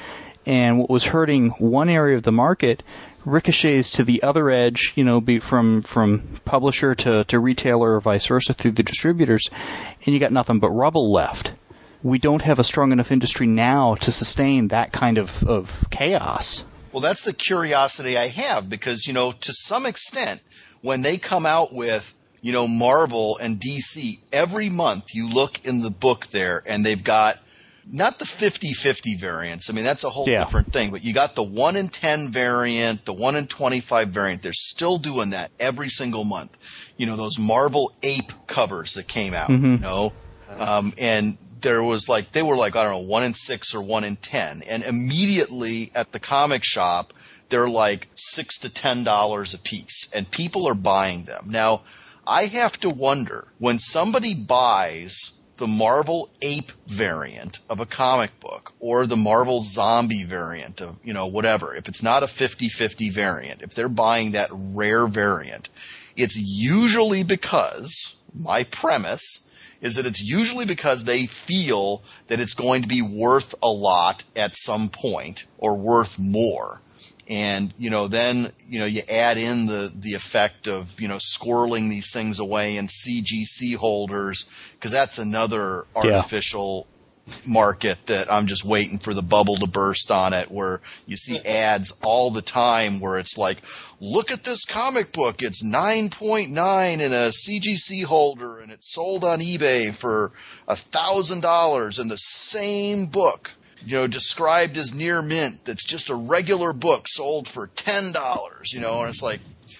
And what was hurting one area of the market ricochets to the other edge, you know, be from from publisher to, to retailer or vice versa through the distributors, and you got nothing but rubble left. We don't have a strong enough industry now to sustain that kind of, of chaos. Well, that's the curiosity I have because, you know, to some extent, when they come out with, you know, Marvel and D C, every month you look in the book there and they've got not the fifty-fifty variants. I mean, that's a whole yeah. different thing. But you got the one in ten variant, the one in twenty-five variant. They're still doing that every single month. You know, those Marvel Ape covers that came out, mm-hmm. you know. Um, and there was like, they were like, I don't know, one in six or one in ten. And immediately at the comic shop, they're like six to ten dollars a piece. And people are buying them. Now, I have to wonder, when somebody buys the Marvel Ape variant of a comic book or the Marvel Zombie variant of, you know, whatever, if it's not a fifty-fifty variant, if they're buying that rare variant, it's usually because, my premise is that it's usually because they feel that it's going to be worth a lot at some point or worth more. And, you know, then, you know, you add in the, the effect of, you know, squirreling these things away in C G C holders, because that's another artificial yeah. market that I'm just waiting for the bubble to burst on it, where you see ads all the time where it's like, look at this comic book, it's nine point nine in a C G C holder, and it's sold on eBay for one thousand dollars, and the same book, you know, described as near mint, that's just a regular book sold for ten dollars, you know, and it's like,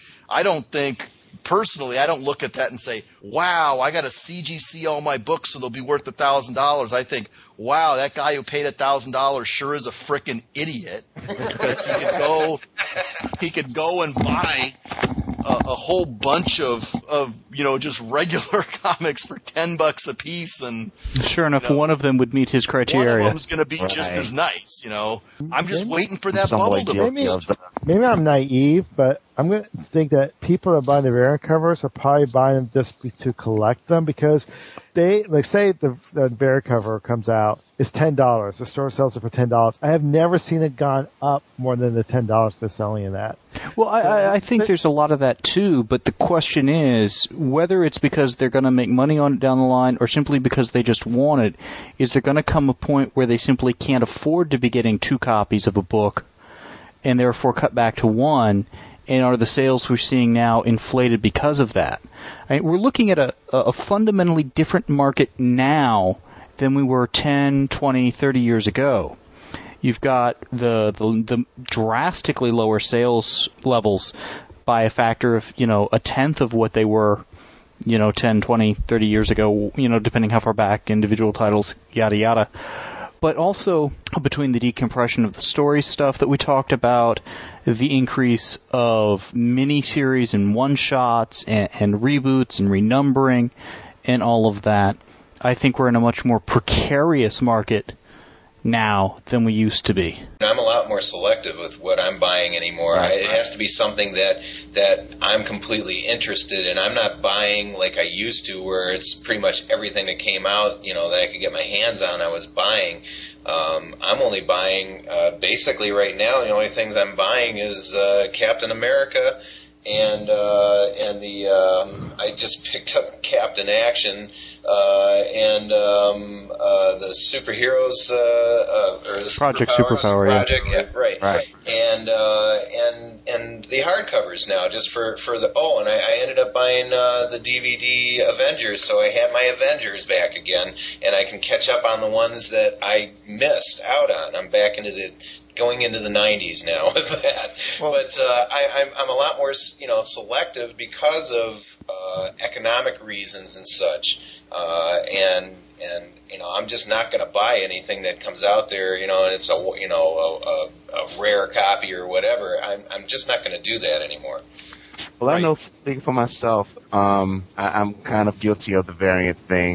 I don't think, personally, I don't look at that and say, wow, I got to C G C all my books so they'll be worth one thousand dollars. I think, wow, that guy who paid one thousand dollars sure is a frickin' idiot, because he could go, he could go and buy a, a whole bunch of, of, you know, just regular comics for ten bucks a piece, and sure enough, you know, one of them would meet his criteria. One of them's going to be right. just as nice, you know. I'm just maybe, waiting for that bubble to maybe, burst. maybe I'm naive, but I'm going to think that people that are buying the variant covers are probably buying them just to collect them, because they, like, say the, the variant cover comes out, it's ten dollars. The store sells it for ten dollars. I have never seen it gone up more than the ten dollars they're selling it at. Well, I, I think there's a lot of that too, but the question is whether it's because they're going to make money on it down the line or simply because they just want it. Is there going to come a point where they simply can't afford to be getting two copies of a book and therefore cut back to one? And are the sales we're seeing now inflated because of that? I mean, we're looking at a, a fundamentally different market now than we were ten, twenty, thirty years ago. You've got the, the the drastically lower sales levels by a factor of, you know, a tenth of what they were, you know, ten, twenty, thirty years ago, you know, depending how far back, individual titles, yada, yada. But also between the decompression of the story stuff that we talked about, the increase of miniseries and one-shots and, and reboots and renumbering and all of that, I think we're in a much more precarious market now than we used to be. I'm a lot more selective with what I'm buying anymore. Right, I, it right. has to be something that that I'm completely interested in. I'm not buying like I used to, where it's pretty much everything that came out, you know, that I could get my hands on, I was buying. Um, I'm only buying, uh, basically right now, the only things I'm buying is uh, Captain America and uh, and the um, I just picked up Captain Action uh, and um, uh, the superheroes uh, uh, or the Project Superpowers Superpower, yeah. project, yeah, right, Right. and uh, and and the hardcovers now just for, for the oh, and I, I ended up buying uh, the D V D Avengers, so I had my Avengers back again, and I can catch up on the ones that I missed out on. I'm back into the going into the nineties now with that. Well, but uh, I, I'm, I'm a lot more, you know, selective because of uh, economic reasons and such. Uh, and and you know, I'm just not going to buy anything that comes out there, you know, and it's a you know a, a, a rare copy or whatever. I'm I'm just not going to do that anymore. Well, Right. I know, speaking for myself, um, I, I'm kind of guilty of the variant thing.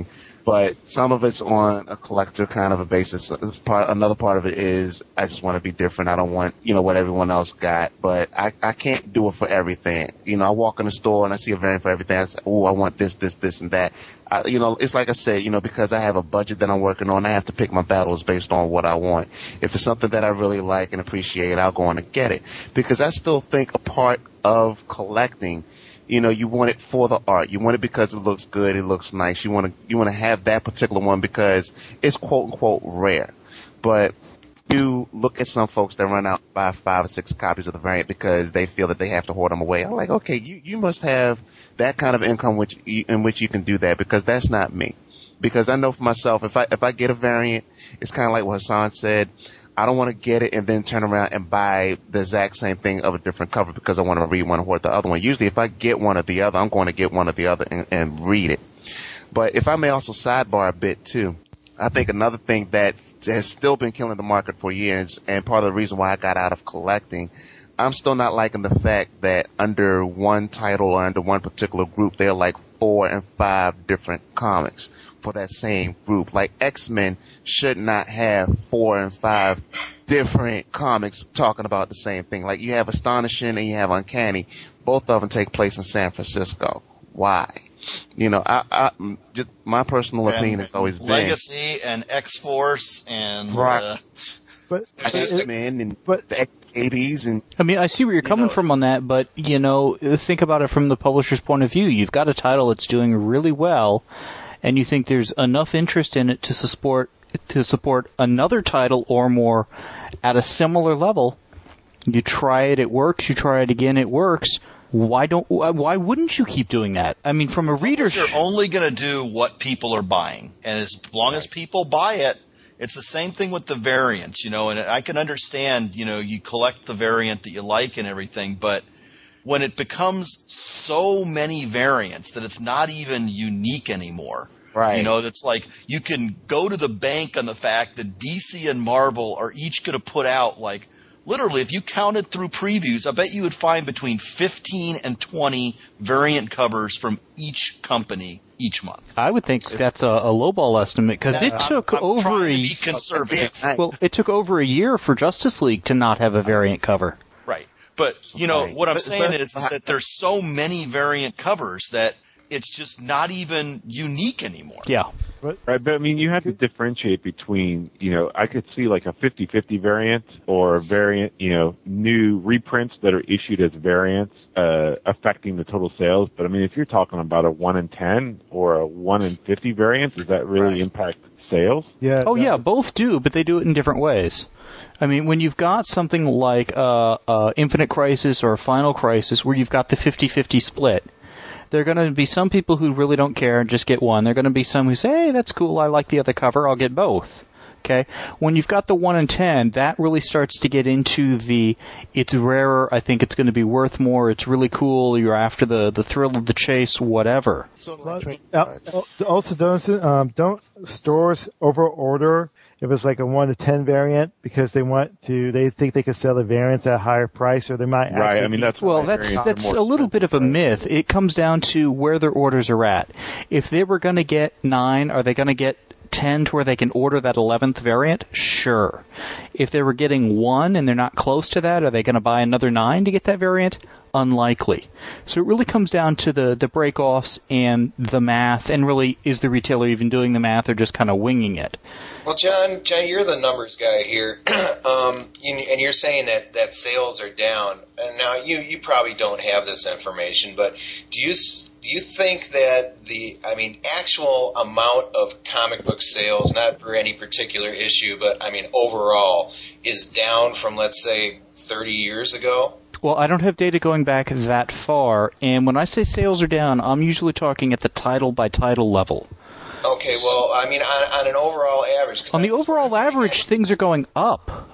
but some of it's on a collector kind of a basis. It's part, another part of it is I just want to be different. I don't want, you know, what everyone else got, but I, I can't do it for everything. You know, I walk in the store and I see a variant for everything. I say, oh, I want this, this, this, and that. I, you know, it's like I said, you know, because I have a budget that I'm working on, I have to pick my battles based on what I want. If it's something that I really like and appreciate, I'll go on and get it. Because I still think a part of collecting, you know, you want it for the art. You want it because it looks good, it looks nice. You want to you want to have that particular one because it's quote unquote rare. But you look at some folks that run out and buy five or six copies of the variant because they feel that they have to hoard them away. I'm like, okay, you, you must have that kind of income which you, in which you can do that, because that's not me. Because I know for myself, if I if I get a variant, it's kind of like what Hassan said. I don't want to get it and then turn around and buy the exact same thing of a different cover because I want to read one or the other one. Usually if I get one or the other, I'm going to get one or the other and, and read it. But if I may also sidebar a bit too, I think another thing that has still been killing the market for years, and part of the reason why I got out of collecting, I'm still not liking the fact that under one title or under one particular group, there are like four and five different comics for that same group. Like X-Men should not have four and five different comics talking about the same thing. Like you have Astonishing and you have Uncanny. Both of them take place in San Francisco. Why? You know, I, I just my personal opinion has always been Legacy and X-Force and right. uh, But X-Men and but the X-eighties and. I mean, I see where you're coming know, from on that, but, you know, think about it from the publisher's point of view. You've got a title that's doing really well, and you think there's enough interest in it to support to support another title or more at a similar level. You try it, it works. You try it again, it works. Why don't? Why wouldn't you keep doing that? I mean, from a reader's, you're only going to do what people are buying, and as long as people buy it, it's the same thing with the variants, you know. And I can understand, you know, you collect the variant that you like and everything, but when it becomes so many variants that it's not even unique anymore. Right. You know, that's like you can go to the bank on the fact that D C and Marvel are each going to put out, like, literally, if you counted through previews, I bet you would find between fifteen and twenty variant covers from each company each month. I would think that's a, a lowball estimate, because it took I'm, I'm over trying a to be conservative. well, it took over a year for Justice League to not have a variant cover. Right. But, you know, Right. what I'm But- saying but- is, is that there's so many variant covers that it's just not even unique anymore. Yeah. Right, but I mean, you have to differentiate between, you know, I could see like a fifty-fifty variant or a variant, you know, new reprints that are issued as variants uh, affecting the total sales. But I mean, if you're talking about a one in ten or a one in fifty variant, does that really Right. impact sales? yeah. Oh, that yeah, was- both do, but they do it in different ways. I mean, when you've got something like uh, uh, Infinite Crisis or Final Crisis where you've got the fifty-fifty split, there are going to be some people who really don't care and just get one. There are going to be some who say, hey, that's cool, I like the other cover, I'll get both. Okay? When you've got the one in ten, that really starts to get into the, it's rarer, I think it's going to be worth more, it's really cool, you're after the, the thrill of the chase, whatever. So Well, like, uh, also, don't um, don't stores over order if it's like a one to ten variant because they want to, they think they can sell the variants at a higher price, or they might. Right, actually I mean, be- that's Well, why that's variants are that's more a little bit of a expensive. myth. It comes down to where their orders are at. If they were going to get nine, are they going to get ten to where they can order that eleventh variant? Sure. If they were getting one and they're not close to that, are they going to buy another nine to get that variant? Unlikely. So it really comes down to the, the break-offs and the math, and really, is the retailer even doing the math or just kind of winging it? Well, John, John, you're the numbers guy here, um, you- and you're saying that, that sales are down. And now you, you probably don't have this information, but do you s- do you think that the I mean actual amount of comic book sales, not for any particular issue, but I mean overall, is down from, let's say, thirty years ago? Well, I don't have data going back that far, and when I say sales are down, I'm usually talking at the title-by-title level. Okay, well, I mean on, on an overall average. 'cause On the that's what overall I'm getting average, at. things are going up.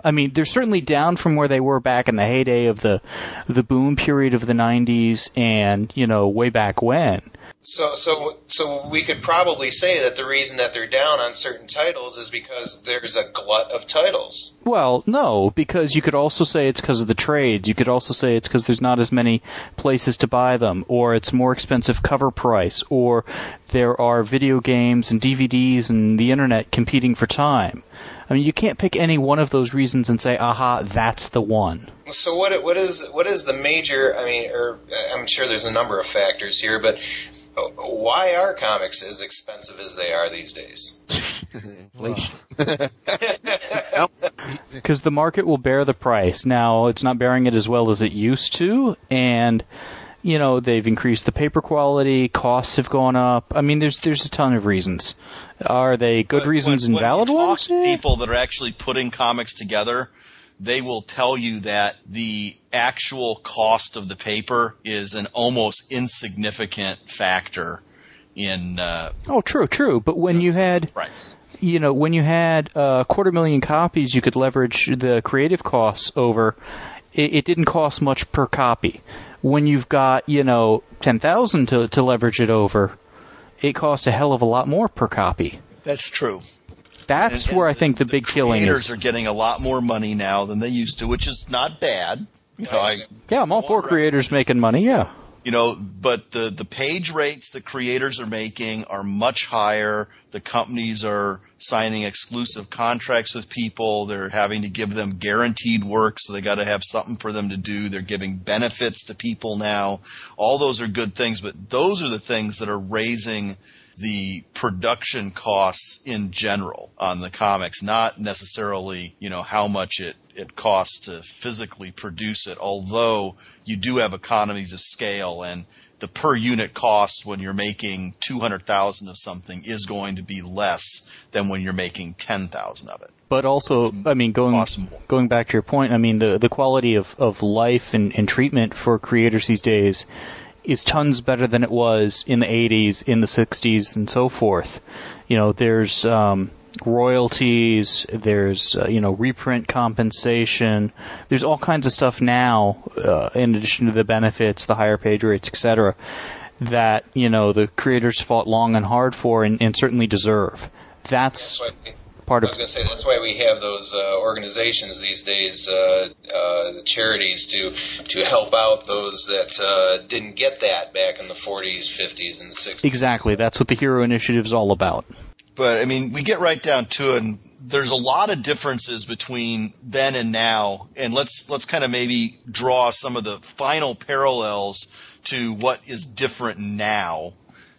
I mean, they're certainly down from where they were back in the heyday of the the boom period of the nineties and, you know, way back when. So, so, so we could probably say that the reason that they're down on certain titles is because there's a glut of titles. Well, no, because you could also say it's because of the trades. You could also say it's because there's not as many places to buy them, or it's more expensive cover price, or there are video games and D V Ds and the internet competing for time. I mean, you can't pick any one of those reasons and say, aha, that's the one. So what what is what is the major, I mean, or I'm sure there's a number of factors here, but why are comics as expensive as they are these days? Inflation. Because the market will bear the price. Now, it's not bearing it as well as it used to, and, you know, they've increased the paper quality, costs have gone up. I mean, there's there's a ton of reasons. Are they good But reasons when, and valid when you ones? talk to people that are actually putting comics together, they will tell you that the actual cost of the paper is an almost insignificant factor in uh, Oh, true, true. But when you had, price. you know, when you had a quarter million copies, you could leverage the creative costs over. It, it didn't cost much per copy. When you've got, you know, ten thousand to to leverage it over, it costs a hell of a lot more per copy. That's true. That's And- where I and think the, big killing creators is. are getting a lot more money now than they used to, which is not bad. You know, I, Yeah, I'm all for creators making money. Yeah. you know, but the the page rates the creators are making are much higher. The companies are signing exclusive contracts with people. They're having to give them guaranteed work, so they got to have something for them to do. They're giving benefits to people now. All those are good things, but those are the things that are raising the production costs in general on the comics, not necessarily, you know, how much it, it costs to physically produce it, although you do have economies of scale, and the per unit cost when you're making two hundred thousand of something is going to be less than when you're making ten thousand of it. But also, I mean, going Costs more. going back to your point, I mean, the the quality of, of life and, and treatment for creators these days is tons better than it was in the eighties, in the sixties, and so forth. You know, there's um, royalties, there's, uh, you know, reprint compensation. There's all kinds of stuff now, uh, in addition to the benefits, the higher page rates, et cetera, that, you know, the creators fought long and hard for and, and certainly deserve. That's That's why we- part I of... was going to say that's why we have those uh, organizations these days, uh, uh, the charities, to to help out those that uh, didn't get that back in the forties, fifties, and sixties. Exactly. That's what the Hero Initiative is all about. But, I mean, we get right down to it, and there's a lot of differences between then and now, and let's let's kind of maybe draw some of the final parallels to what is different now.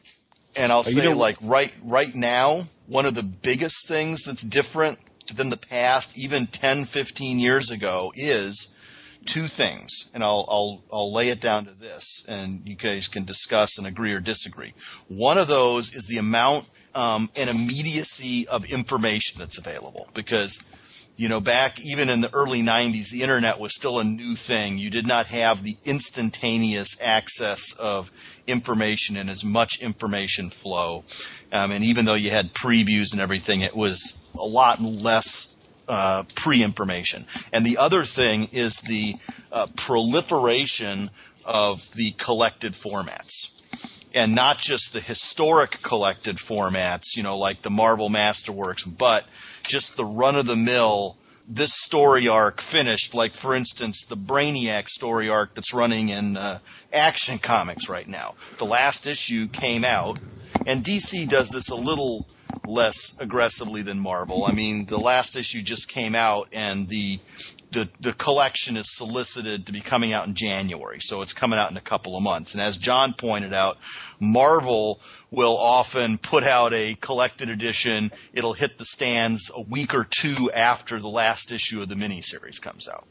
And I'll say, know- like, right right now, one of the biggest things that's different than the past, even ten, fifteen years ago, is two things. And I'll, I'll, I'll lay it down to this, and you guys can discuss and agree or disagree. One of those is the amount um, and immediacy of information that's available, because, you know, back even in the early nineties, the internet was still a new thing. You did not have the instantaneous access of information and as much information flow. Um, and even though you had previews and everything, it was a lot less uh, pre-information. And the other thing is the uh, proliferation of the collected formats. And not just the historic collected formats, you know, like the Marvel Masterworks, but just the run-of-the-mill, this story arc finished, like, for instance, the Brainiac story arc that's running in uh, Action Comics right now. The last issue came out, and D C does this a little less aggressively than Marvel. I mean, the last issue just came out, and the the the collection is solicited to be coming out in January, so it's coming out in a couple of months. And as John pointed out, Marvel will often put out a collected edition. It'll hit the stands a week or two after the last issue of the miniseries comes out.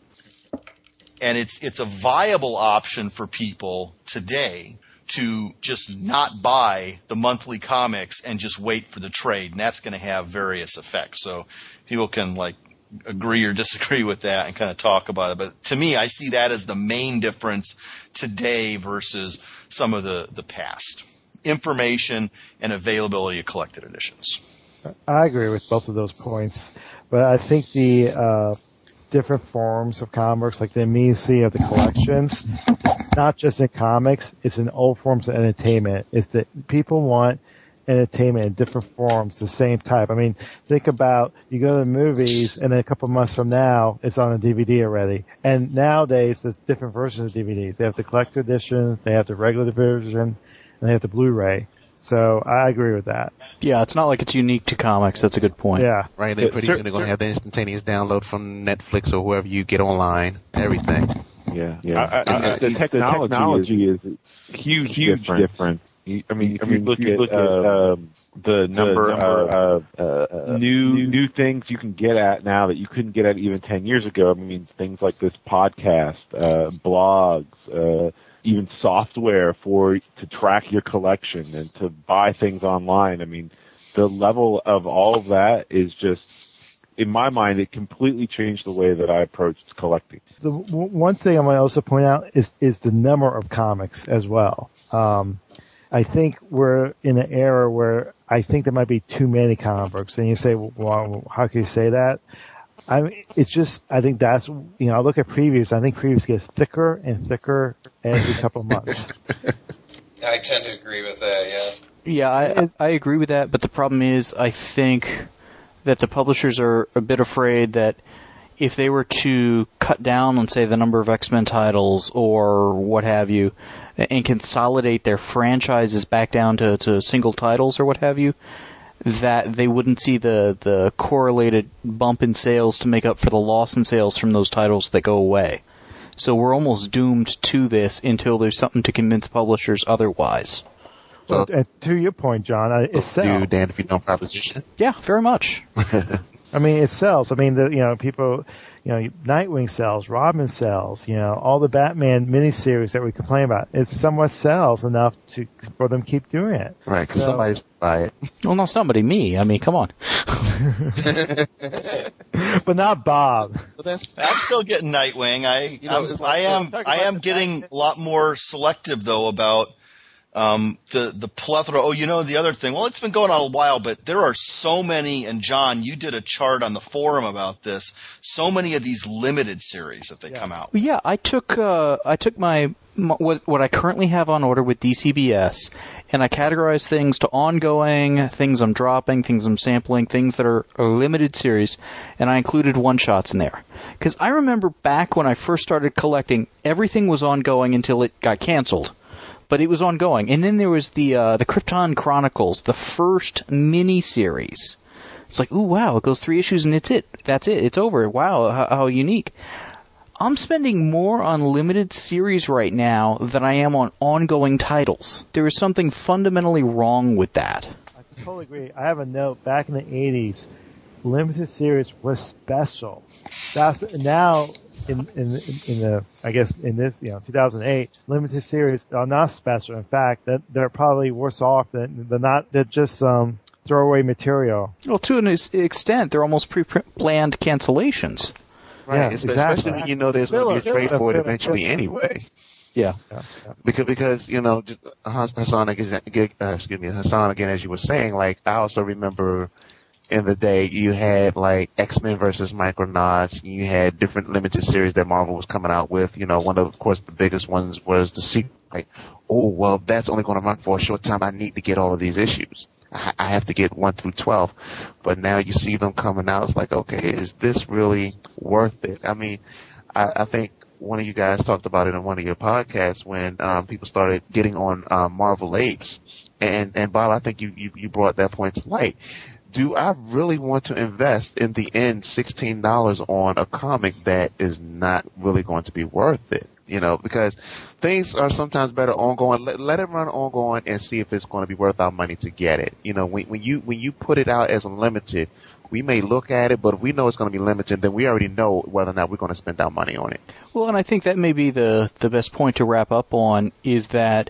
And it's it's a viable option for people today to just not buy the monthly comics and just wait for the trade, and that's going to have various effects. So people can, like, agree or disagree with that and kind of talk about it. But to me, I see that as the main difference today versus some of the, the past. Information and availability of collected editions. I agree with both of those points, but I think the uh, different forms of comics, like the immediacy of the collections. It's not just in comics; it's in all forms of entertainment. It's that people want entertainment in different forms, the same type. I mean, think about, you go to the movies and then a couple months from now, it's on a D V D already. And nowadays, there's different versions of D V Ds. They have the collector editions, they have the regular version, and they have the Blu-ray. So I agree with that. Yeah, it's not like it's unique to comics. That's a good point. Yeah. Right, they're pretty soon they're going to have the instantaneous download from Netflix or whoever you get online, everything. Yeah, yeah. I, I, I, the, technology the technology is, is huge, huge difference. difference. I mean, if I mean, you look you at, look at uh, um, the number, the number of uh, uh, new new things you can get at now that you couldn't get at even ten years ago. I mean, things like this podcast, uh, blogs, uh, even software for to track your collection and to buy things online. I mean, the level of all of that is just, in my mind, it completely changed the way that I approached collecting. The w- one thing I might also point out is is the number of comics as well. Um, I think we're in an era where I think there might be too many comic books. And you say, well, how can you say that? I mean, it's just, I think that's, you know, I look at previews. I think previews get thicker and thicker every couple of months. I tend to agree with that, yeah. Yeah, I, I agree with that. But the problem is, I think that the publishers are a bit afraid that if they were to cut down on, say, the number of X-Men titles or what have you, and consolidate their franchises back down to, to single titles or what have you, that they wouldn't see the, the correlated bump in sales to make up for the loss in sales from those titles that go away. So we're almost doomed to this until there's something to convince publishers otherwise. Well, and to your point, John, it sells. You, Dan, if you know proposition. Yeah, very much. I mean, it sells. I mean, the, you know, people, you know, Nightwing sells, Robin sells, you know, all the Batman miniseries that we complain about. It somewhat sells enough to for them to keep doing it. Right, because so, somebody's buy it. Well, not somebody, me. I mean, come on. But not Bob. But that's, I'm still getting Nightwing. I, You know, I'm- it's I like- am, I am getting a lot more selective though about um, the the plethora. Oh, you know the other thing. Well, it's been going on a while, but there are so many. And John, you did a chart on the forum about this. So many of these limited series that they Yeah. come out. Well, yeah, I took uh, I took my, my what what I currently have on order with D C B S, and I categorized things to ongoing, things I'm dropping, things I'm sampling, things that are a limited series, and I included one shots in there. Because I remember back when I first started collecting, everything was ongoing until it got canceled. But it was ongoing. And then there was the uh, the Krypton Chronicles, the first mini-series. It's like, ooh, wow, it goes three issues and it's it. That's it. It's over. Wow, how, how unique. I'm spending more on limited series right now than I am on ongoing titles. There is something fundamentally wrong with that. I totally agree. I have a note. Back in the eighties, limited series was special. That's now in in in the I guess in this you know two thousand eight, limited series are not special. In fact, that they're probably worse off than they're not. They're just um throwaway material. Well, to an ex- extent, they're almost pre-planned cancellations. Right, Yeah, especially exactly. when you know there's going to be a trade Filler, for it filler, eventually filler. anyway. Yeah. Yeah, yeah. Because, because you know, just, Hassan, again, uh, excuse me, Hassan, again, as you were saying, like, I also remember in the day you had, like, X-Men versus Micronauts, you had different limited series that Marvel was coming out with. You know, one of, of course, the biggest ones was the sequel. Like, oh, well, that's only going to run for a short time. I need to get all of these issues. I, I have to get one through twelve. But now you see them coming out. It's like, okay, is this really worth it? I mean, I, I think one of you guys talked about it in one of your podcasts when um, people started getting on um, Marvel Apes. And, and Bob, I think you, you, you brought that point to light. Do I really want to invest in the end sixteen dollars on a comic that is not really going to be worth it? You know, because things are sometimes better ongoing. Let, let it run ongoing and see if it's going to be worth our money to get it. You know, when, when you when you put it out as unlimited, we may look at it, but if we know it's going to be limited, then we already know whether or not we're going to spend our money on it. Well, and I think that may be the, the best point to wrap up on is that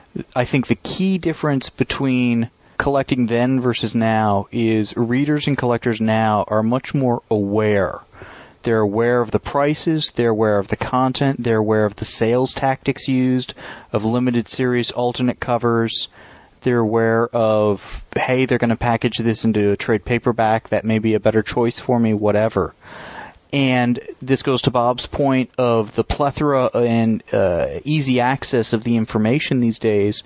I think the key difference between collecting then versus now is readers and collectors now are much more aware. They're aware of the prices, they're aware of the content, they're aware of the sales tactics used, of limited series alternate covers. They're aware of, hey, they're going to package this into a trade paperback, that may be a better choice for me, whatever. And this goes to Bob's point of the plethora and uh, easy access of the information these days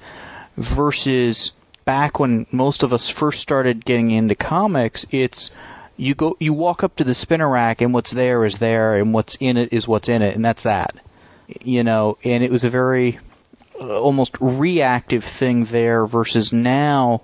versus back when most of us first started getting into comics. It's you go, you walk up to the spinner rack, and what's there is there, and what's in it is what's in it, and that's that. You know, and it was a very uh, almost reactive thing there versus now.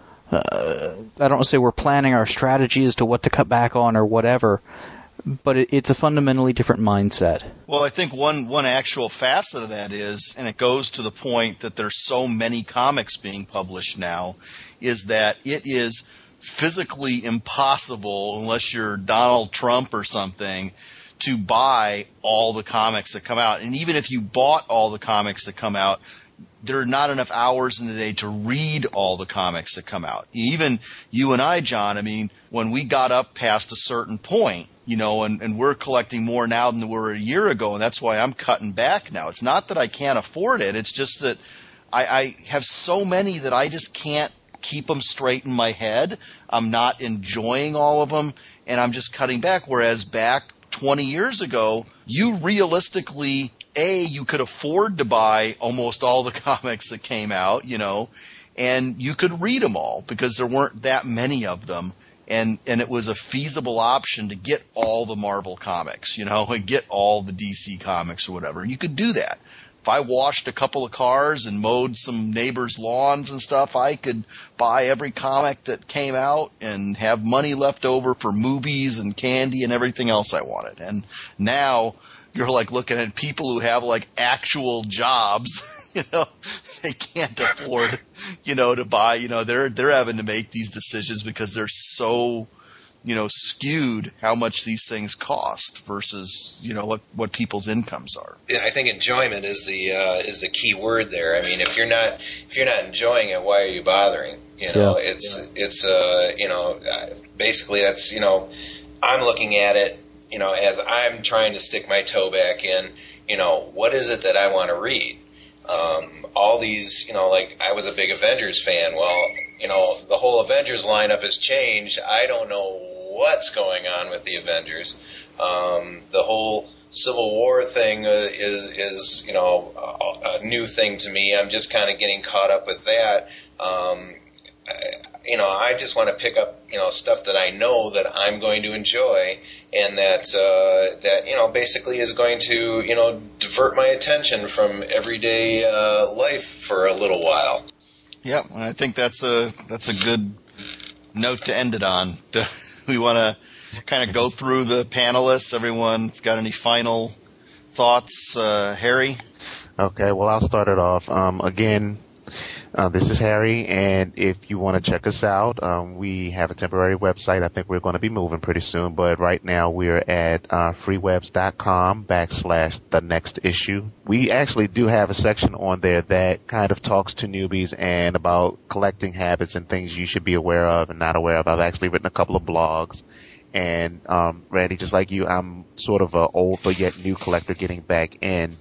Uh, I don't want to say we're planning our strategy as to what to cut back on or whatever, but it, it's a fundamentally different mindset. Well, I think one, one actual facet of that is, and it goes to the point that there's so many comics being published now, is that it is physically impossible, unless you're Donald Trump or something, to buy all the comics that come out. And even if you bought all the comics that come out, there are not enough hours in the day to read all the comics that come out. Even you and I, John, I mean, when we got up past a certain point, you know, and, and we're collecting more now than we were a year ago, and that's why I'm cutting back now. It's not that I can't afford it. It's just that I, I have so many that I just can't keep them straight in my head. I'm not enjoying all of them, and I'm just cutting back. Whereas back twenty years ago, you realistically – A, you could afford to buy almost all the comics that came out, you know, and you could read them all because there weren't that many of them, and, and it was a feasible option to get all the Marvel comics, you know, and get all the D C comics or whatever. You could do that. If I washed a couple of cars and mowed some neighbors' lawns and stuff, I could buy every comic that came out and have money left over for movies and candy and everything else I wanted. And now you're like looking at people who have like actual jobs, you know, they can't afford, you know, to buy, you know, they're, they're having to make these decisions because they're so, you know, skewed how much these things cost versus, you know, what, what people's incomes are. Yeah, I think enjoyment is the, uh, is the key word there. I mean, if you're not, if you're not enjoying it, why are you bothering? You know, yeah. it's, yeah. it's, uh, you know, basically that's, you know, I'm looking at it, you know, as I'm trying to stick my toe back in, you know, what is it that I want to read? Um, all these, you know, like I was a big Avengers fan. Well, you know, the whole Avengers lineup has changed. I don't know what's going on with the Avengers. Um, the whole Civil War thing is, is you know, a, a new thing to me. I'm just kind of getting caught up with that. Um, I, you know, I just want to pick up, you know, stuff that I know that I'm going to enjoy and that, uh, that, you know, basically is going to, you know, divert my attention from everyday uh, life for a little while. Yeah, I think that's a, that's a good note to end it on. We want to kind of go through the panelists. Everyone got any final thoughts? Uh, Harry? Okay, well, I'll start it off. Um, again, Uh, this is Harry, and if you want to check us out, um, we have a temporary website. I think we're going to be moving pretty soon, but right now we're at uh, freewebs.com backslash the next issue. We actually do have a section on there that kind of talks to newbies and about collecting habits and things you should be aware of and not aware of. I've actually written a couple of blogs. And um, Randy, just like you, I'm sort of an old but yet new collector getting back in.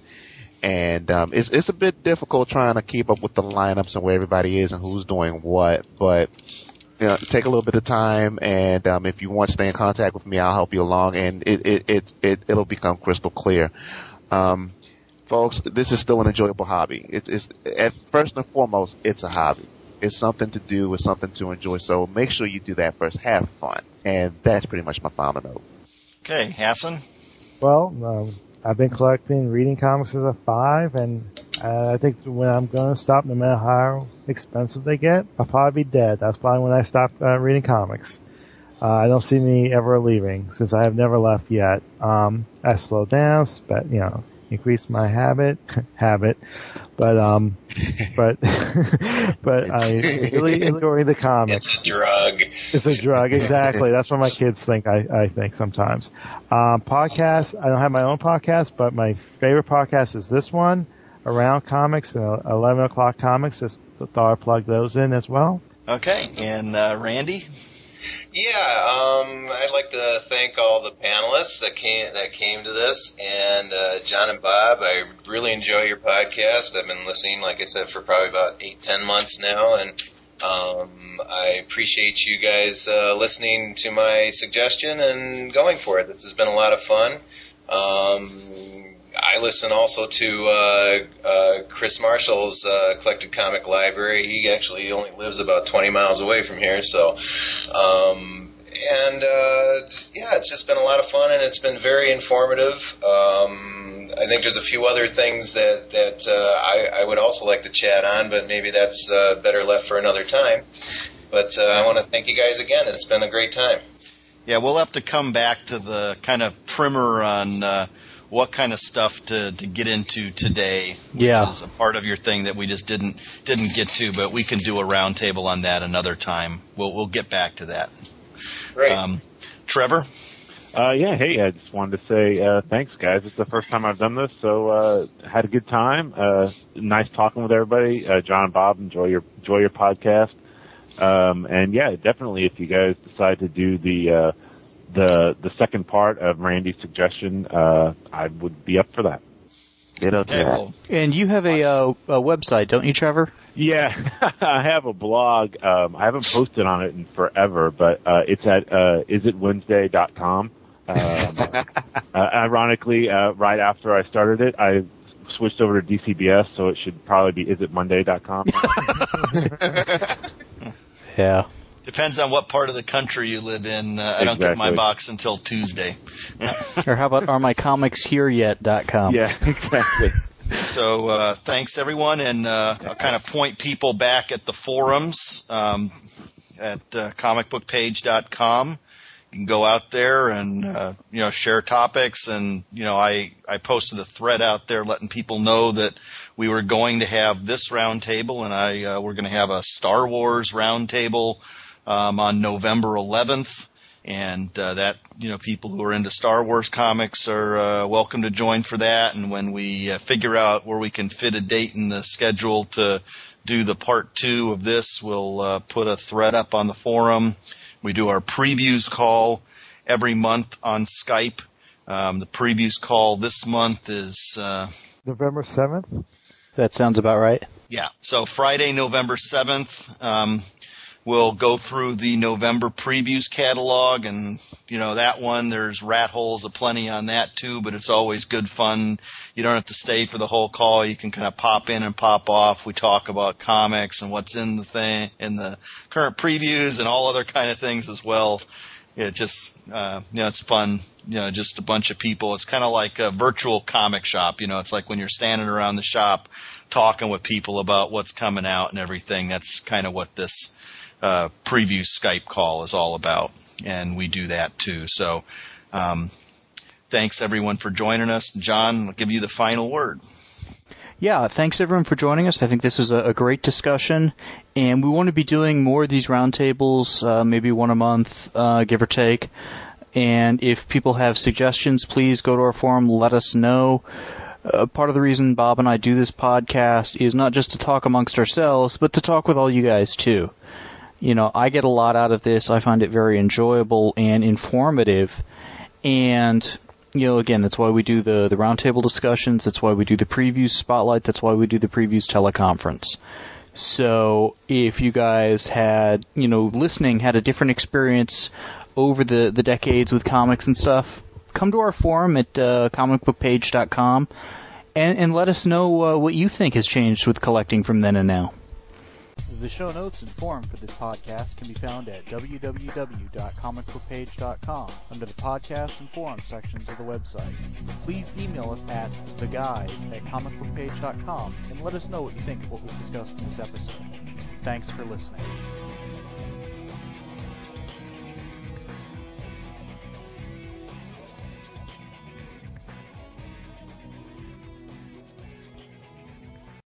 And um, it's it's a bit difficult trying to keep up with the lineups and where everybody is and who's doing what. But you know, take a little bit of time, and um, if you want to stay in contact with me, I'll help you along, and it it it, it it'll become crystal clear. Um, folks, this is still an enjoyable hobby. It's, it's at first and foremost, it's a hobby. It's something to do. It's something to enjoy. So make sure you do that first. Have fun, and that's pretty much my final note. Okay, Hassan. Well. Um I've been collecting, reading comics as a five, and uh, I think when I'm going to stop, no matter how expensive they get, I'll probably be dead. That's probably when I stop uh, reading comics. Uh, I don't see me ever leaving, since I have never left yet. Um, I slow down, but you know, increase my habit, habit, but um, but but I really enjoy the comics. It's a drug. It's a drug, exactly. That's what my kids think. I, I think sometimes. Um, podcasts. I don't have my own podcast, but my favorite podcast is this one, Around Comics, uh, eleven o'clock Comics. Just thought I'd plug those in as well. Okay, and uh, Randy. Yeah, um, I'd like to thank all the panelists that came that came to this, and uh, John and Bob. I really enjoy your podcast. I've been listening, like I said, for probably about eight, ten months now, and Um, I appreciate you guys uh, listening to my suggestion and going for it. This has been a lot of fun. Um, I listen also to uh, uh, Chris Marshall's uh, Collected Comic Library. He actually only lives about twenty miles away from here, so um, and uh, yeah, it's just been a lot of fun, and it's been very informative. Um, I think there's a few other things that that uh, I, I would also like to chat on, but maybe that's uh, better left for another time. But uh, I want to thank you guys again. It's been a great time. Yeah, we'll have to come back to the kind of primer on uh, what kind of stuff to, to get into today, which yeah. is a part of your thing that we just didn't didn't get to, but we can do a roundtable on that another time. We'll we'll get back to that. Great. Um, Trevor? Uh, yeah, hey, I just wanted to say uh, thanks, guys. It's the first time I've done this, so uh, had a good time. Uh, nice talking with everybody. Uh, John and Bob, enjoy your enjoy your podcast. Um, and yeah, definitely, if you guys decide to do the uh, the the second part of Randy's suggestion, uh, I would be up for that. Get up Okay, there. well, And you have a, uh, a website, don't you, Trevor? Yeah, I have a blog. Um, I haven't posted on it in forever, but uh, it's at uh, is it wednesday dot com. Um, uh, ironically, uh, right after I started it, I switched over to D C B S, so it should probably be is it monday dot com. Yeah. depends on what part of the country you live in. Uh, I don't get my Exactly. box until Tuesday. Or how about are my comics here yet dot com? Yeah, exactly. So uh, thanks, everyone, and uh, I'll kind of point people back at the forums um, at uh, comic book page dot com. You can go out there and uh, you know share topics, and you know I, I posted a thread out there letting people know that we were going to have this roundtable, and I uh, we're going to have a Star Wars roundtable um, on November eleventh. And uh, that, you know, people who are into Star Wars comics are uh, welcome to join for that. And when we uh, figure out where we can fit a date in the schedule to do the part two of this, we'll uh, put a thread up on the forum. We do our previews call every month on Skype. Um, the previews call this month is uh, November seventh? That sounds about right. yeah. So Friday, November seventh. Um, We'll go through the November previews catalog, and, you know, that one, there's rat holes aplenty on that, too, but it's always good fun. You don't have to stay for the whole call. You can kind of pop in and pop off. We talk about comics and what's in the thing, in the current previews and all other kind of things as well. It just, uh, you know, it's fun. You know, just a bunch of people. It's kind of like a virtual comic shop. You know, it's like when you're standing around the shop talking with people about what's coming out and everything. That's kind of what this Uh, preview Skype call is all about, and we do that too. So um, thanks everyone for joining us. John, I'll give you the final word. Yeah, thanks everyone for joining us. I think this is a, a great discussion, and we want to be doing more of these roundtables, uh, maybe one a month, uh, give or take. And if people have suggestions, please go to our forum, let us know. Uh, part of the reason Bob and I do this podcast is not just to talk amongst ourselves, but to talk with all you guys too. You know, I get a lot out of this. I find it very enjoyable and informative. And, you know, again, that's why we do the, the roundtable discussions. That's why we do the previews spotlight. That's why we do the previews teleconference. So if you guys had, you know, listening, had a different experience over the, the decades with comics and stuff, come to our forum at uh, comic book page dot com and, and let us know uh, what you think has changed with collecting from then and now. The show notes and forum for this podcast can be found at w w w dot comic book page dot com under the podcast and forum sections of the website. Please email us at the guys at comic book page dot com and let us know what you think of what was discussed in this episode. Thanks for listening.